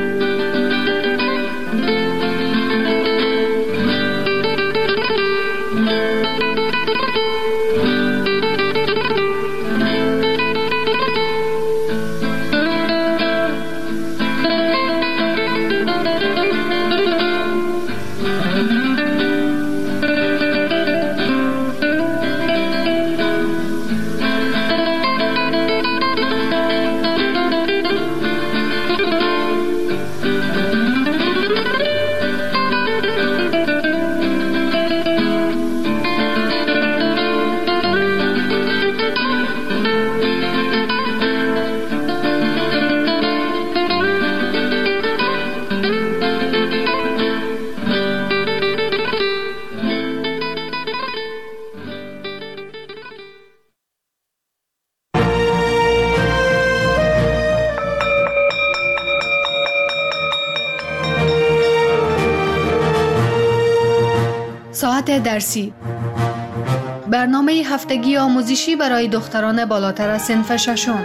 ساعت درسی، برنامه هفتگی آموزشی برای دختران بالاتر از صنف ششم.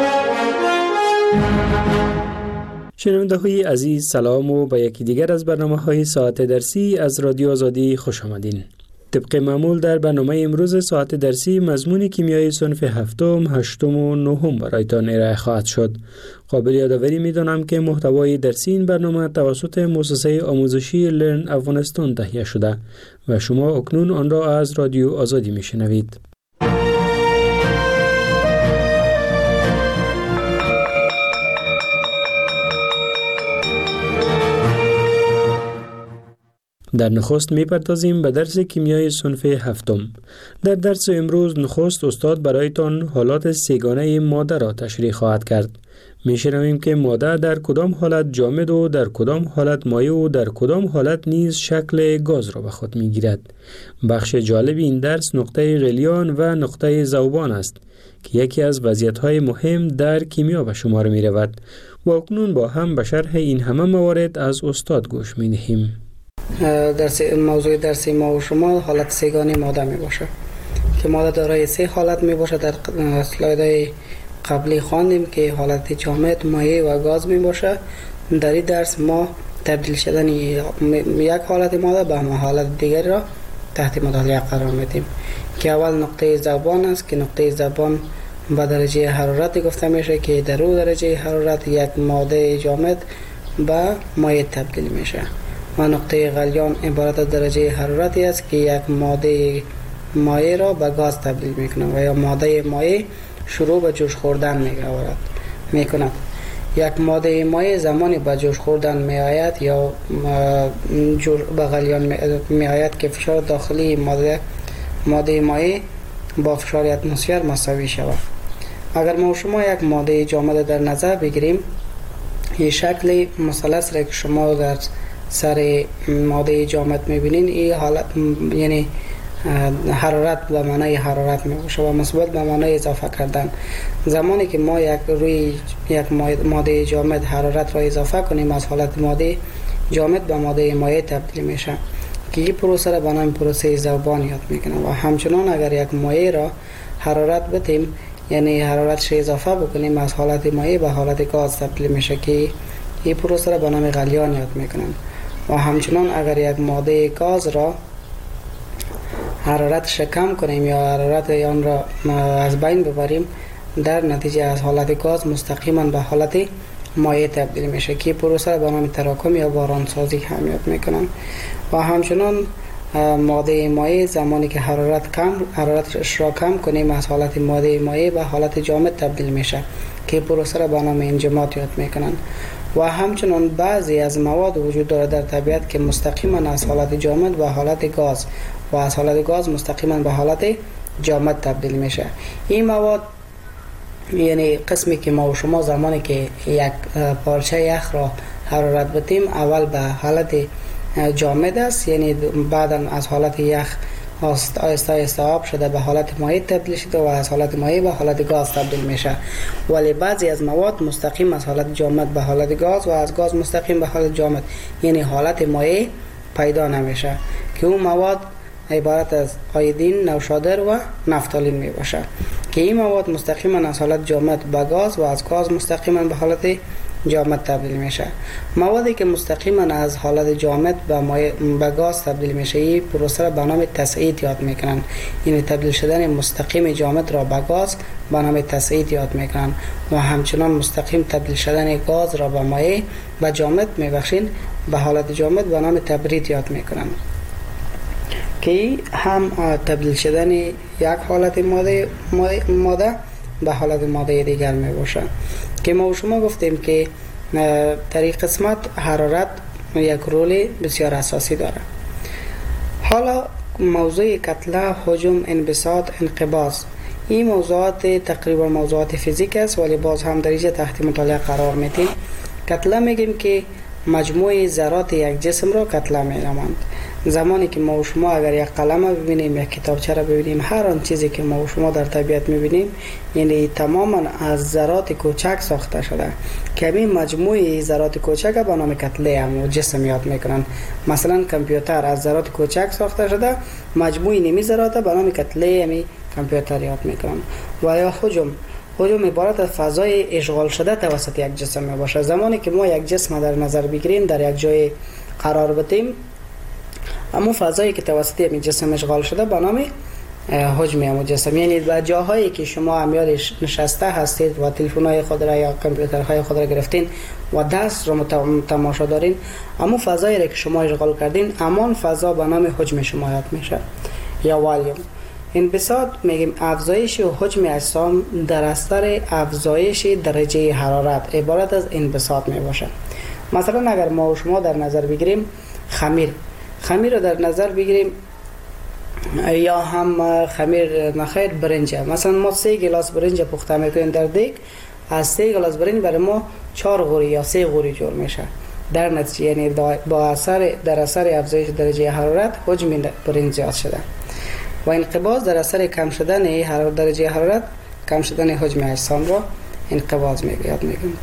شنونده های عزیز، سلام و به یکی دیگر از برنامه های ساعت درسی از رادیو آزادی خوش آمدین. طبق معمول در برنامه امروز ساعت درسی مضمون کیمیای صنف هفتم، هشتم و نهم برایتان ارائه خواهد شد. قابل یادآوری می‌دانم که محتوای درسی این برنامه توسط مؤسسه آموزشی لرن افغانستان تهیه شده و شما اکنون آن را از رادیو آزادی می‌شنوید. در نخست می‌پردازیم به درس کیمیای صنف هفتم. در درس امروز نخست استاد برایتان حالات سه‌گانه ماده را تشریح خواهد کرد. می‌شنویم که ماده در کدام حالت جامد و در کدام حالت مایع و در کدام حالت نیز شکل گاز را به خود می‌گیرد. بخش جالب این درس نقطه غلیان و نقطه ذوبان است که یکی از وضعیت‌های مهم در کیمیا به شمار می‌رود. و اکنون با هم به شرح این همه موارد از استاد گوش می‌دهیم. درس موضوع درسی ما و شما حالت سه‌گانه ماده می باشه که ماده دارای سه حالت می باشه. در اسلایدهای قبلی خواندیم که حالت جامد، مایع و گاز می باشه. در این درس ما تبدیل شدن یک حالت ماده به حالت دیگر را تحت مطالعه قرار میدیم که اول نقطه ذوبان است که نقطه ذوبان به درجه حرارت گفته میشه که در او درجه حرارت یک ماده جامد به مایع تبدیل میشه. و نقطه غلیان عبارت از درجه حرارتی است که یک ماده مایع را به گاز تبدیل میکنه و یا ماده مایع شروع به جوش خوردن میگیرد میکند. یک ماده مایع زمانی به جوش خوردن میآید یا به غلیان میآید که فشار داخلی ماده ماده مایع با فشار اتمسفر مساوی شود. اگر ما شما یک ماده جامد در نظر بگیریم، این شکل مثلث را که شما در سر ماده جامد میبینین، این حالت یعنی حرارت به معنای حرارت میباشه و مثبت به معنای اضافه کردن. زمانی که ما یک روی یک ماده جامد حرارت را اضافه کنیم، از حالت ماده جامد به ماده مایع تبدیل میشه که این پروسه را به نام پروسه ذوبان یاد میکنه. و همچنان اگر یک مایع را حرارت بدیم، یعنی حرارتش اضافه بکنیم، از حالت مایع به حالت گاز تبدیل میشه که این پروسه را به نام غلیان یاد میکنن. و همچنان اگر یک ماده گاز را حرارتش کم کنیم یا حرارت آن را از بین ببریم، در نتیجه از حالت گاز مستقیما به حالت مایع تبدیل میشه که پروسه را به نام تراکم یا بارانسازی هم یاد میکنن. و همچنان ماده مایع زمانی که حرارت کم حرارتش را کم کنیم، از حالت ماده مایع به حالت جامد تبدیل میشه که پروسه را به نام انجماد یاد میکنن. و همچنان بعضی از مواد وجود دارد در طبیعت که مستقیما از حالت جامد به حالت گاز و از حالت گاز مستقیما به حالت جامد تبدیل میشه. این مواد یعنی قسمی که ما و شما زمانی که یک پارچه یخ را حرارت بدیم اول به حالت جامد است، یعنی بعدا از حالت یخ آهسته آهسته آب شده به حالت مایع تبدیل شده و از حالت مایع به حالت گاز تبدیل میشه. ولی بعضی از مواد مستقیم از حالت جامد به حالت گاز و از گاز مستقیم به حالت جامد یعنی حالت مایع پیدا نمیشه که اون مواد عبارت از آیودین، نوشادر و نفتالین می باشه که این مواد مستقیما از حالت جامد به گاز و از گاز مستقیما به حالت جامد تبدیل میشه. موادی که مستقیما از حالت جامد به به گاز تبدیل میشه این پروسه را به نام تصعید یاد میکنن، یعنی تبدیل شدن مستقیم جامد را به گاز به نام تصعید یاد میکنن و همچنان مستقیم تبدیل شدن گاز را به مایع و جامد میبخشین به حالت جامد به نام تبرید یاد میکنن که هم تبدیل شدن یک حالت ماده ماده به حالت ماده دیگر می باشه که ما و شما گفتیم که در این قسمت حرارت یک رول بسیار اساسی داره. حالا موضوع کتله، حجم، انبساط، انقباض این موضوعات تقریبا موضوعات فیزیک است ولی باز هم در اینجا تحت مطالعه قرار میدیم. کتله میگیم که مجموعه ذرات یک جسم را کتله می‌نامند. زمانی که ما و شما اگر یک قلم ببینیم، یک کتابچه را ببینیم، هر آن چیزی که ما و شما در طبیعت می‌بینیم یعنی تماما از ذرات کوچک ساخته شده که این مجموعه ذرات کوچک به نام کتله هم جسم یاد میکنن. مثلا کامپیوتر از ذرات کوچک ساخته شده، مجموعه نیمی ذرات به نام کتله همی کامپیوتر یاد میکنن. و یا حجم حجم عبارت از فضای اشغال شده توسط یک جسم می باشه. زمانی که ما یک جسم در نظر بگیریم، در یک جای قرار بدیم، اما فضایی که توسط این جسم اشغال شده به نام حجم همون جسم، یعنی در جاهایی که شما امیال نشسته هستید و تلفن‌های خود را یا کامپیوترهای خود را گرفتین و دست را تماشا دارین، اما فضایی را که شما اشغال کردین امان فضا به نام حجم شما یاد میشه یا والیوم. انبساط میگیم افزایش و حجم اجسام در اثر افزایش درجه حرارت عبارت از انبساط می باشه. مثلا اگر ما و شما در نظر بگیریم خمیر خمیر رو در نظر بگیریم یا هم خمیر نخیر برنج، مثلا ما سه گلاس برنج پخته میکنیم در دیگ، از سه گلاس برنج برای ما چهار غوری یا سه غوری جور میشه. در نتیجه یعنی با اثر در اثر افزایش درجه حرارت حجم برنج زیاد شده. و انقباض در اثر کم شدن حرارت درجه حرارت کم شدن حجم اجسام را انقباض میگه یاد میگیم.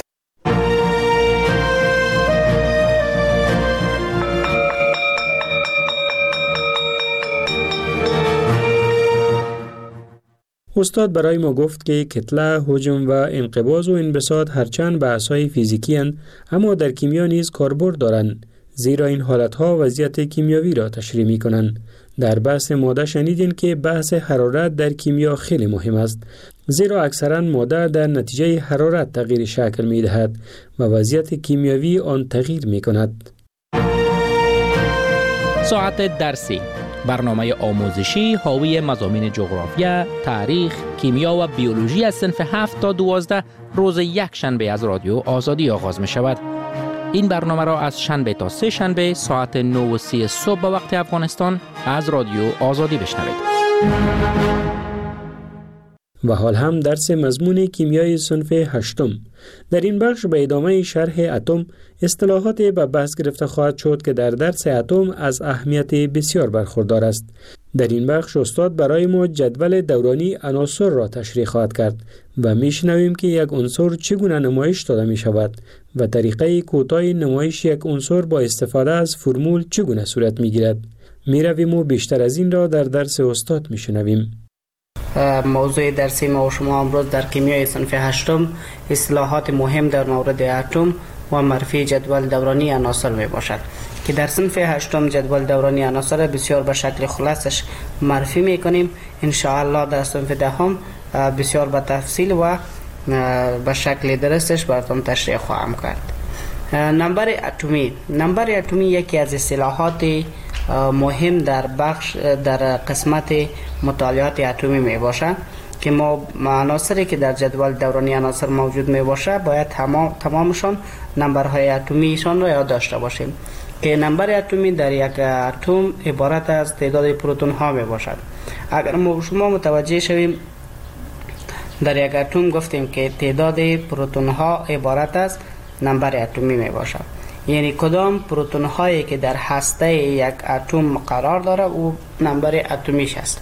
استاد برای ما گفت که کتله، حجم و انقباض و انبساط هرچند بحث‌های فیزیکی اند اما در کیمیا نیز کاربرد دارند، زیرا این حالتها وضعیت کیمیاوی را تشریح می‌کنند. در بحث ماده شنیدین که بحث حرارت در کیمیا خیلی مهم است، زیرا اکثرا ماده در نتیجه حرارت تغییر شکل می‌دهد و وضعیت کیمیاوی آن تغییر می‌کند. ساعت درسی، برنامه آموزشی حاوی مضامین جغرافیا، تاریخ، کیمیا و بیولوژی از صنف هفت تا دوازده روز یک شنبه از رادیو آزادی آغاز می شود. این برنامه را از شنبه تا سه شنبه ساعت نه و سی صبح به وقت افغانستان از رادیو آزادی بشنوید. و حال هم درس مضمون کیمیای صنف هشتم. در این بخش به ادامه شرح اتم اصطلاحات به بحث گرفته خواهد شد که در درس اتم از اهمیت بسیار برخوردار است. در این بخش استاد برای ما جدول دورانی عناصر را تشریح خواهد کرد و میشنویم که یک عنصر چگونه نمایش داده می شود و طریقه کوتاه نمایش یک عنصر با استفاده از فرمول چگونه صورت می گیرد. می رویم و بیشتر از این را در درس استاد می شنویم. موضوع درسی ما و شما امروز در کیمیای صنف هشتم اصطلاحات مهم در مورد اتم و معرفی جدول دورانی عناصر می باشد که در صنف هشتم جدول دورانی عناصر بسیار به شکل خلاصش معرفی می کنیم. ان شاء الله در صنف دهم بسیار به تفصیل و به شکل درستش براتون تشریح خواهم کرد. نمبر اتمی نمبر اتمی یکی از اصطلاحات مهم در بخش در قسمت مطالعات اتمی می باشد که ما عناصری که در جدول دورانی عناصر موجود می باشه باید تمام تمامشان نمبرهای اتمیشان را یاد داشته باشیم که نمبر اتمی در یک اتم عبارت از تعداد پروتون ها می باشد. اگر ما شما متوجه شویم در یک اتم گفتیم که تعداد پروتون ها عبارت از نمبر اتمی می باشد، یعنی کدام پروتون هایی که در هسته یک اتم قرار داره او نمبر اتمیش است.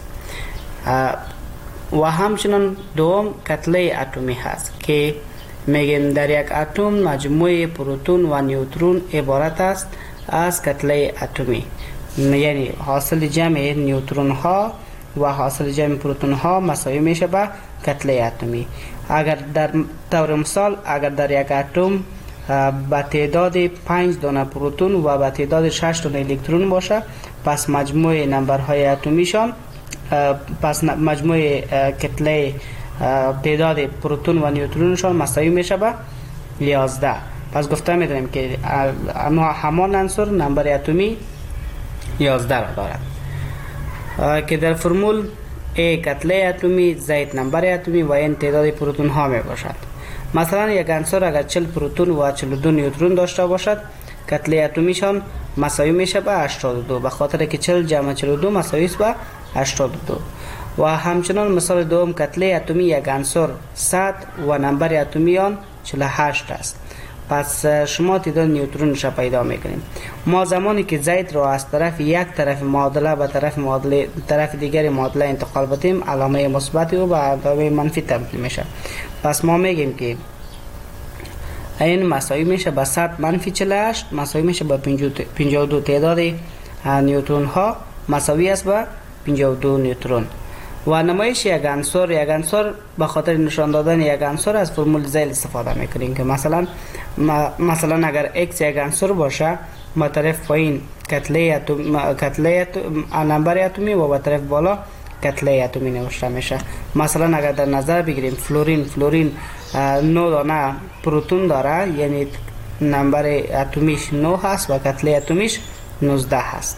و همچنین دوم کتله اتمی هست که میگیم در یک اتم مجموعه پروتون و نیوترون عبارت است از کتله اتمی، یعنی حاصل جمع نیوترون ها و حاصل جمع پروتون ها مساوی میشه به کتله اتمی. اگر در طور مثال اگر در یک اتم با تعداد پنج دانه پروتون و با تعداد شش دانه الکترون باشه، پس مجموع نمبرهای اتمیشان پس مجموع کتله تعداد پروتون و نیوترونشان مساوی میشه به یازده. پس گفته میدونیم که همان عنصر نمبر اتمی یازده را دارد که در فرمول A کتله اتمی زائد نمبر اتمی و این تعداد پروتون ها می باشد. مثلا یک عنصر اگر چهل پروتون و چهل و دو نیوترون داشته باشد، کتله اتمیشان مساوی میشه به هشتاد و دو، به خاطر که چهل جمع چهل و دو مساوی است به هشتاد و دو. و همچنان مثال دوم کتله اتمی یک عنصر صد و نمبر اتمی آن چهل و هشت است. پس شما تعداد نیوترونش پیدا میکنیم. ما زمانی که زید را از طرف یک طرف معادله به طرف معادله طرف دیگر معادله انتقال بدیم، علامه مثبت و به علامه منفی تبدیل میشه. پس ما میگیم که این مساوی میشه به صد منفی چهل و هشت مساوی میشه به پنجاه و دو. تعداد نیوترون ها مساوی است به پنجاه و دو نیوترون. و نمایش یک عنصر یک عنصر به خاطر نشان دادن یک عنصر از فرمول زیل استفاده میکنیم که مثلا مثلا اگر x یک عنصر باشه، با طرف پایین کتله اتم کتله نمبر اتمی و با طرف بالا کتله اتمی نوشته میشه. مثلا اگر در نظر بگیریم فلورین فلورین نه دانه پروتون داره، یعنی نمبر اتمیش نه هست و کتله اتمیش نوزده هست.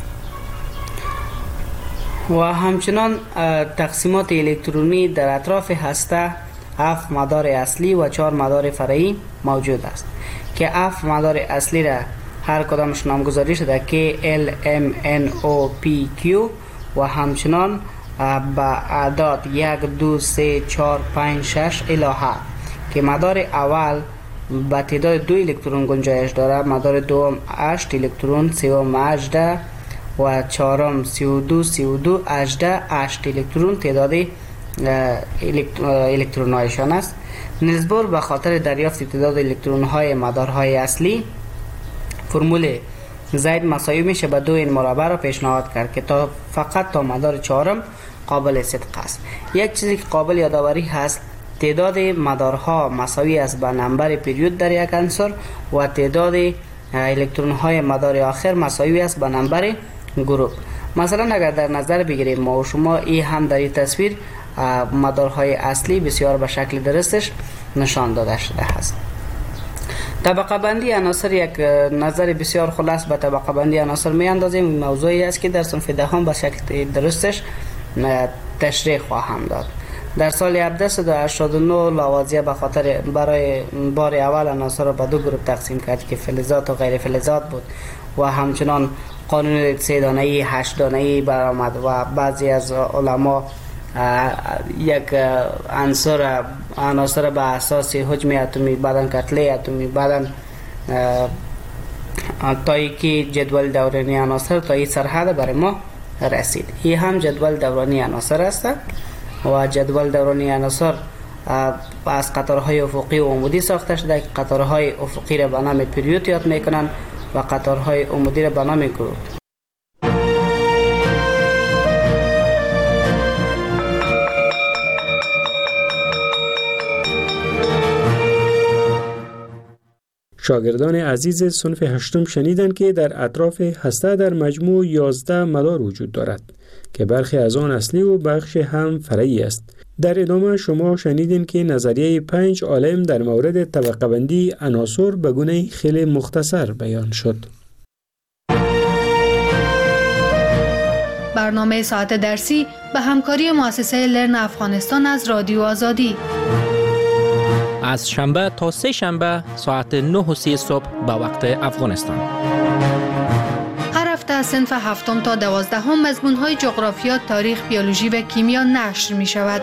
و همچنان تقسیمات الکترونی در اطراف هسته هفت مدار اصلی و چهار مدار فرعی موجود است که هفت مدار اصلی را هر کدامش نامگذاری شده K, L, M, N, O, P, Q و همچنان با اعداد یک، دو، سه، چهار، پنج، شش الی هفت که مدار اول با تعداد دو الکترون گنجایش داره، مدار دوم هشت الکترون، سوم هجده و چهارم سی و دو سی و دو هجده هشت الکترون تعداد الکترون هایشان است. نیلز به خاطر دریافت تعداد الکترون های مدارهای اصلی فرمول زید مساوی میشه به دو این مربع را پیشنهاد کرد که تا فقط تا مدار چهارم قابل صدق است. یک چیزی که قابل یادآوری هست، تعداد مدارها مساوی است به نمبر پریود در یک عنصر و تعداد الکترون های مدار آخر مساوی است به نمبر گروه. مثلا اگر در نظر بگیریم ما و شما این هم در این تصویر مدارهای اصلی بسیار به شکل درستش نشان داده شده است. طبقه بندی عناصر یک نظر بسیار خلاص به طبقه بندی عناصر می اندازیم. موضوعی است که در صنف دهم به شکل درستش تشریح خواهم داد. در سال هزار و هفتصد و هشتاد و نه لاوازیه به خاطر برای بار اول عناصر را به دو گروه تقسیم کرد که فلزات و غیر فلزات بود و همچنان قانون سه دانه‌ای هشت دانه‌ای برآمد و بعضی از علما یک عنصر عناصر به اساس حجم اتمی، بعدن کتله اتمی، بعدن تایی که جدول دورانی عناصر تا این سرحد برای ما رسید. این هم جدول دورانی عناصر است و جدول دورانی عناصر از قطارهای افقی و عمودی ساخته شده که قطارهای افقی را به نام پریود یاد میکنن و قطارهای عمودی را به نام گروه. شاگردان عزیز صنف هشتم شنیدند که در اطراف هسته در مجموع یازده مدار وجود دارد که برخی از آن اصلی و بخش هم فرعی است. در ادامه شما شنیدین که نظریه پنج عالم در مورد طبقه بندی عناصر به گونه خیلی مختصر بیان شد. برنامه ساعت درسی به همکاری مؤسسه لرن افغانستان از رادیو آزادی. از شنبه تا سه شنبه ساعت نه و سی صبح به وقت افغانستان. هر هفته از صنف هفتم تا دوازدهم مضمون‌های جغرافیا، تاریخ، بیولوژی و کیمیا نشر می شود.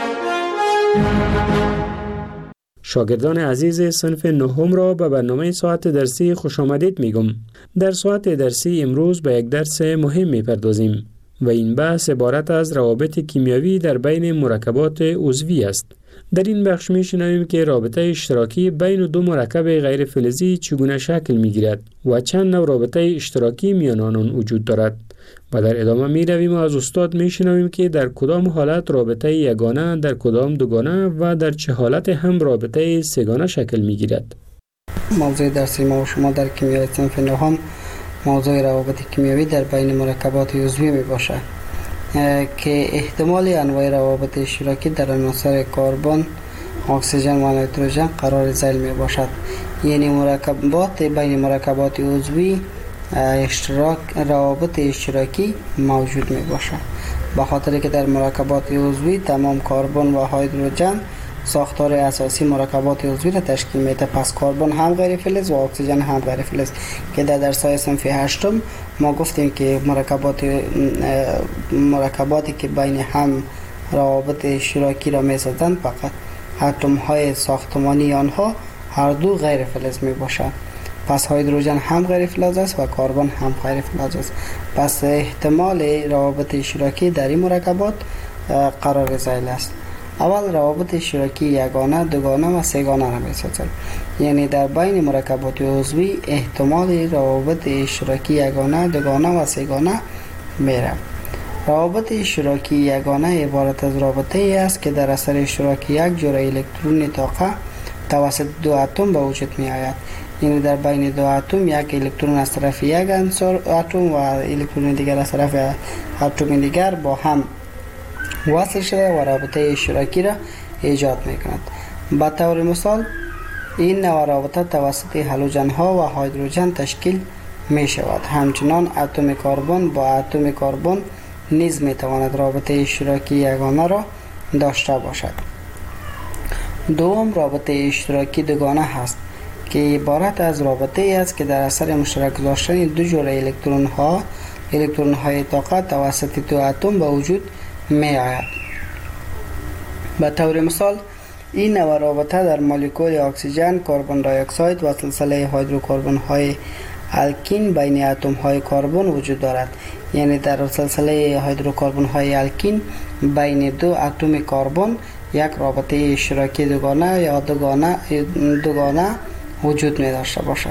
شاگردان عزیز صنف نهم را به برنامه ساعت درسی خوش آمدید میگم. در ساعت درسی امروز به یک درس مهم میپردازیم و این بحث عبارت از روابط کیمیایی در بین مرکبات عضوی است. در این بخش میشنویم که رابطه اشتراکی بین دو مرکب غیر فلزی چگونه شکل میگیرد و چند نوع رابطه اشتراکی میان آنان وجود دارد. و در ادامه می رویم و از استاد می شنویم که در کدام حالت رابطه یگانه، در کدام دوگانه و در چه حالت هم رابطه سه‌گانه شکل می گیرد. موضوع درسی ما و شما در کیمیای صنف نهم موضوع روابط کیمیایی در بین مرکبات عضوی می باشد که احتمال انواع روابط اشتراکی در عناصر کربن، اکسیژن و نیتروژن قرار ذیل می باشد. یعنی مرکبات بین مرکبات عضوی اشتراک روابط اشتراکی موجود می باشد، به خاطر که در مرکبات عضوی تمام کربن و هیدروژن ساختار اساسی مرکبات عضوی را تشکیل میده. پس کربن هم غیر فلز و اکسیژن هم غیر فلز که در درس‌های صنف هشتم ما گفتیم که مرکبات مرکباتی که بین هم روابط اشتراکی را میسازند فقط اتم های ساختمانی آنها هر دو غیر فلز می باشند. پس هیدروژن هم غیر فلز است و کربن هم غیر فلز است. پس احتمال روابط اشتراکی در این مرکبات قرار ذیل است. اول روابط اشتراکی یگانه، دوگانه و سه‌گانه را می‌سازند. یعنی در بین مرکبات عضوی احتمال روابط اشتراکی یگانه، دوگانه و سه‌گانه میره. روابط اشتراکی یگانه عبارت از رابطه ای است که در اثر اشتراک یک جور الکترون طاقه توسط دو اتم به وجود می آید. یعنی در بین دو اتم یک الکترون از طرف یک عنصر اتم و الکترون دیگر از طرف اتم دیگر با هم وصل شده و رابطه اشتراکی را ایجاد می کند. به طور مثال این نوع رابطه توسط هالوژن ها و هیدروژن تشکیل می شود. همچنان اتم کربن با اتم کربن نیز می تواند رابطه اشتراکی یگانه را داشته باشد. دوم رابطه اشتراکی دوگانه هست که عبارت از رابطه ای است که در اثر مشترک گذاشتن دو جور الکترون ها الکترون های طاقه توسط دو اتم به وجود می آید. به طور مثال این نوع رابطه در مولکول اکسیژن، کربن دی اکساید و سلسله هیدروکربن های الکین بین اتم های کربن وجود دارد. یعنی در سلسله هیدروکربن های الکین بین دو اتم کربن یک رابطه اشتراکی دوگانه یا دوگانه دوگانه وجود می داشته باشد.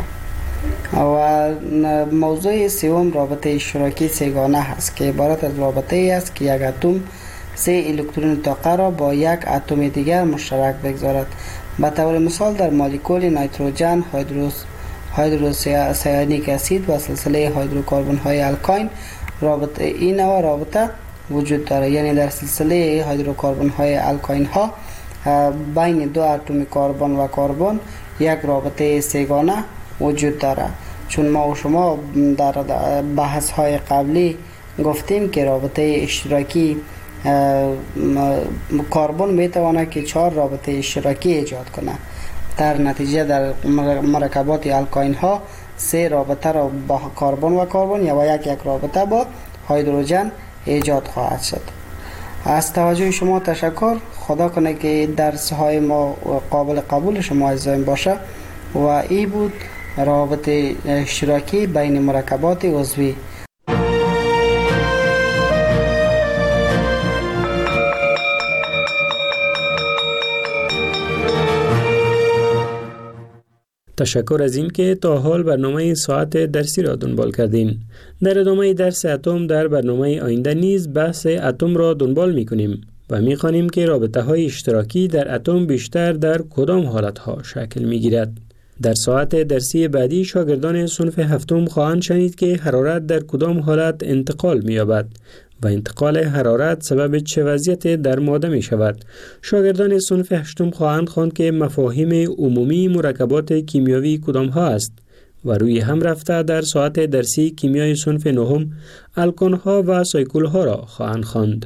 و موضوع سوم رابطه اشتراکی سه‌گانه هست که عبارت از رابطه ای است که یک اتم سه الکترون طاقه را با یک اتم دیگر مشترک بگذارد. به طور مثال در مولکول نیتروژن، هیدروس هیدروسیانیک اسید و سلسله هیدروکربن های الکاین رابطه این نوع رابطه وجود دارد. یعنی در سلسله هیدروکربن های الکاین ها بین دو اتم کربن و کربن یک رابطه سه‌گانه وجود دارد. چون ما و شما در بحث های قبلی گفتیم که رابطه اشتراکی کربن میتواند که چهار رابطه اشتراکی ایجاد کنه. در نتیجه در مرکبات الکاین ها سه رابطه را با کربن و کربن یا یک یک رابطه با هیدروژن ایجاد خواهد شد. از توجه شما تشکر. خدا کنه که درس های ما قابل قبول شما عزیزان باشه. و این بود روابط اشتراکی بین مرکبات عضوی. تشکر از این که تا حال برنامه ساعت درسی را دنبال کردین. در ادامه درس اتم در برنامه آینده نیز بحث اتم را دنبال می کنیم و می خوانیم که رابطه های اشتراکی در اتم بیشتر در کدام حالت ها شکل می گیرد. در ساعت درسی بعدی شاگردان صنف هفتم خواهند شنید که حرارت در کدام حالت انتقال می یابد و انتقال حرارت سبب چه وضعیت در ماده می شود. شاگردان صنف هشتم خواهند خواند که مفاهیم عمومی مرکبات کیمیایی کدام ها است و روی هم رفته در ساعت درسی کیمیای صنف نهم الکانها و سایکلها را خواهند خواند.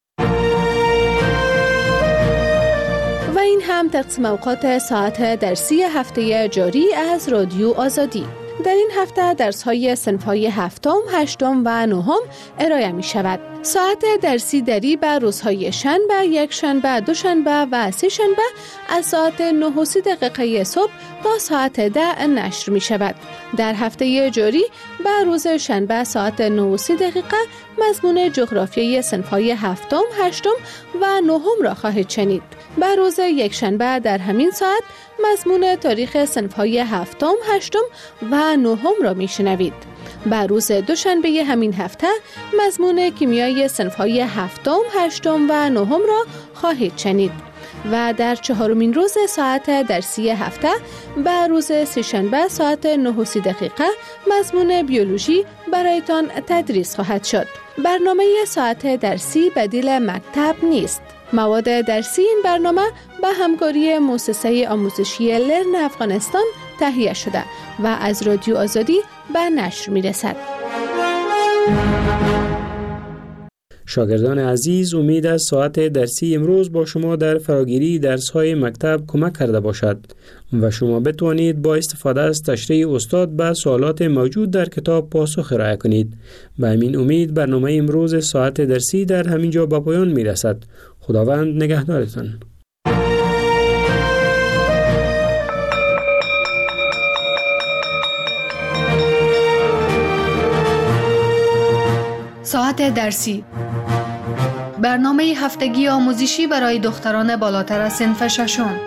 و این هم تقسیم اوقات ساعت درسی هفته جاری از رادیو آزادی. در این هفته درس‌های صنف‌های هفتم، هشتم و نهم ارائه می شود. ساعت درسی دری به روزهای شنبه، یک شنبه، دو شنبه و سه شنبه از ساعت نه و سی دقیقه صبح تا ساعت ده نشر می شود. در هفته جاری به روز شنبه ساعت نه و سی دقیقه مضمون جغرافیای صنف‌های هفتم، هشتم و نهم را خواهید شنید. به روز یک شنبه در همین ساعت مضمون تاریخ صنف‌های هفتم، هشتم و نهم را میشنوید. به روز دوشنبه همین هفته مضمون کیمیای صنف‌های هفتم، هشتم و نهم را خواهید شنید. و در چهارمین روز ساعت درسی هفته به روز سه‌شنبه ساعت نه و سی دقیقه مضمون بیولوژی برایتان تدریس خواهد شد. برنامه ساعت درسی بدیل مکتب نیست. مواد درسی این برنامه به همکاری مؤسسه آموزشی لرن افغانستان تهیه شده و از رادیو آزادی به نشر می رسد. شاگردان عزیز، امید است ساعت درسی امروز با شما در فراگیری درس‌های مکتب کمک کرده باشد و شما بتوانید با استفاده از تشریح استاد به سوالات موجود در کتاب پاسخ ارائه کنید. به همین امید برنامه امروز ساعت درسی در همین جا به پایان می رسد. خداوند نگهدارتان. ساعت درسی، برنامه هفتگی آموزشی برای دختران بالاتر از صنف ششم.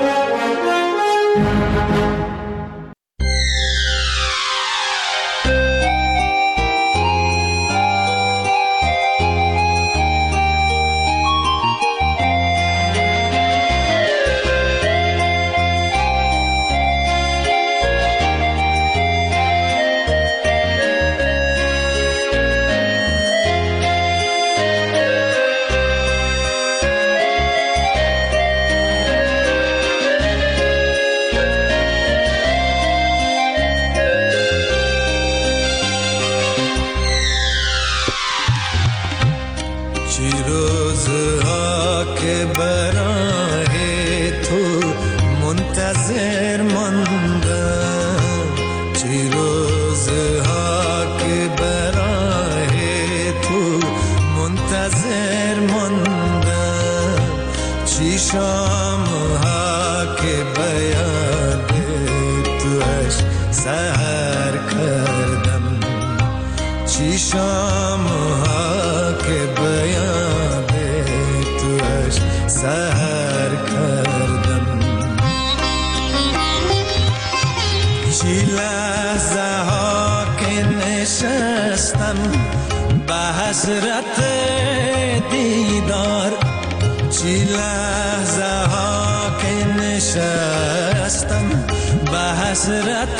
حسرت دیدار، چی لحظه ها که نشستم به حسرت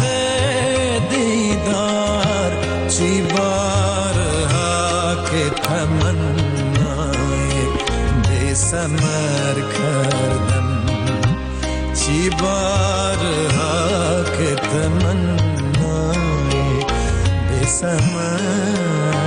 دیدار، چی بارها که تمنای بی ثمر کردم، چی بارها که تمنای بی ثمر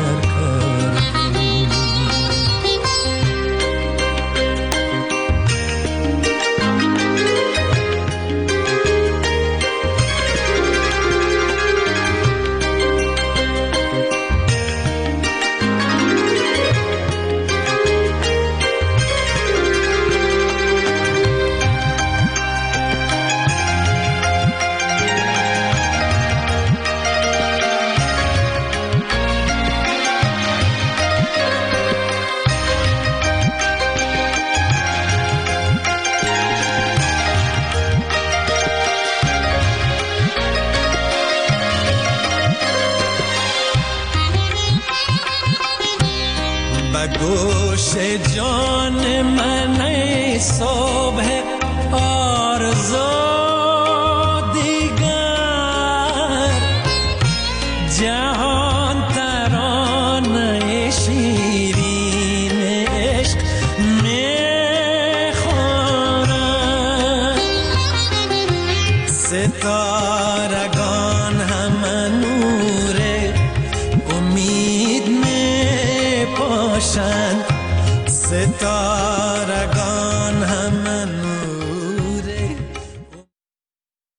گوش جان من ای صبح آرزو دیگر، جهان ترانه شیرین عشق میخورد، ستاره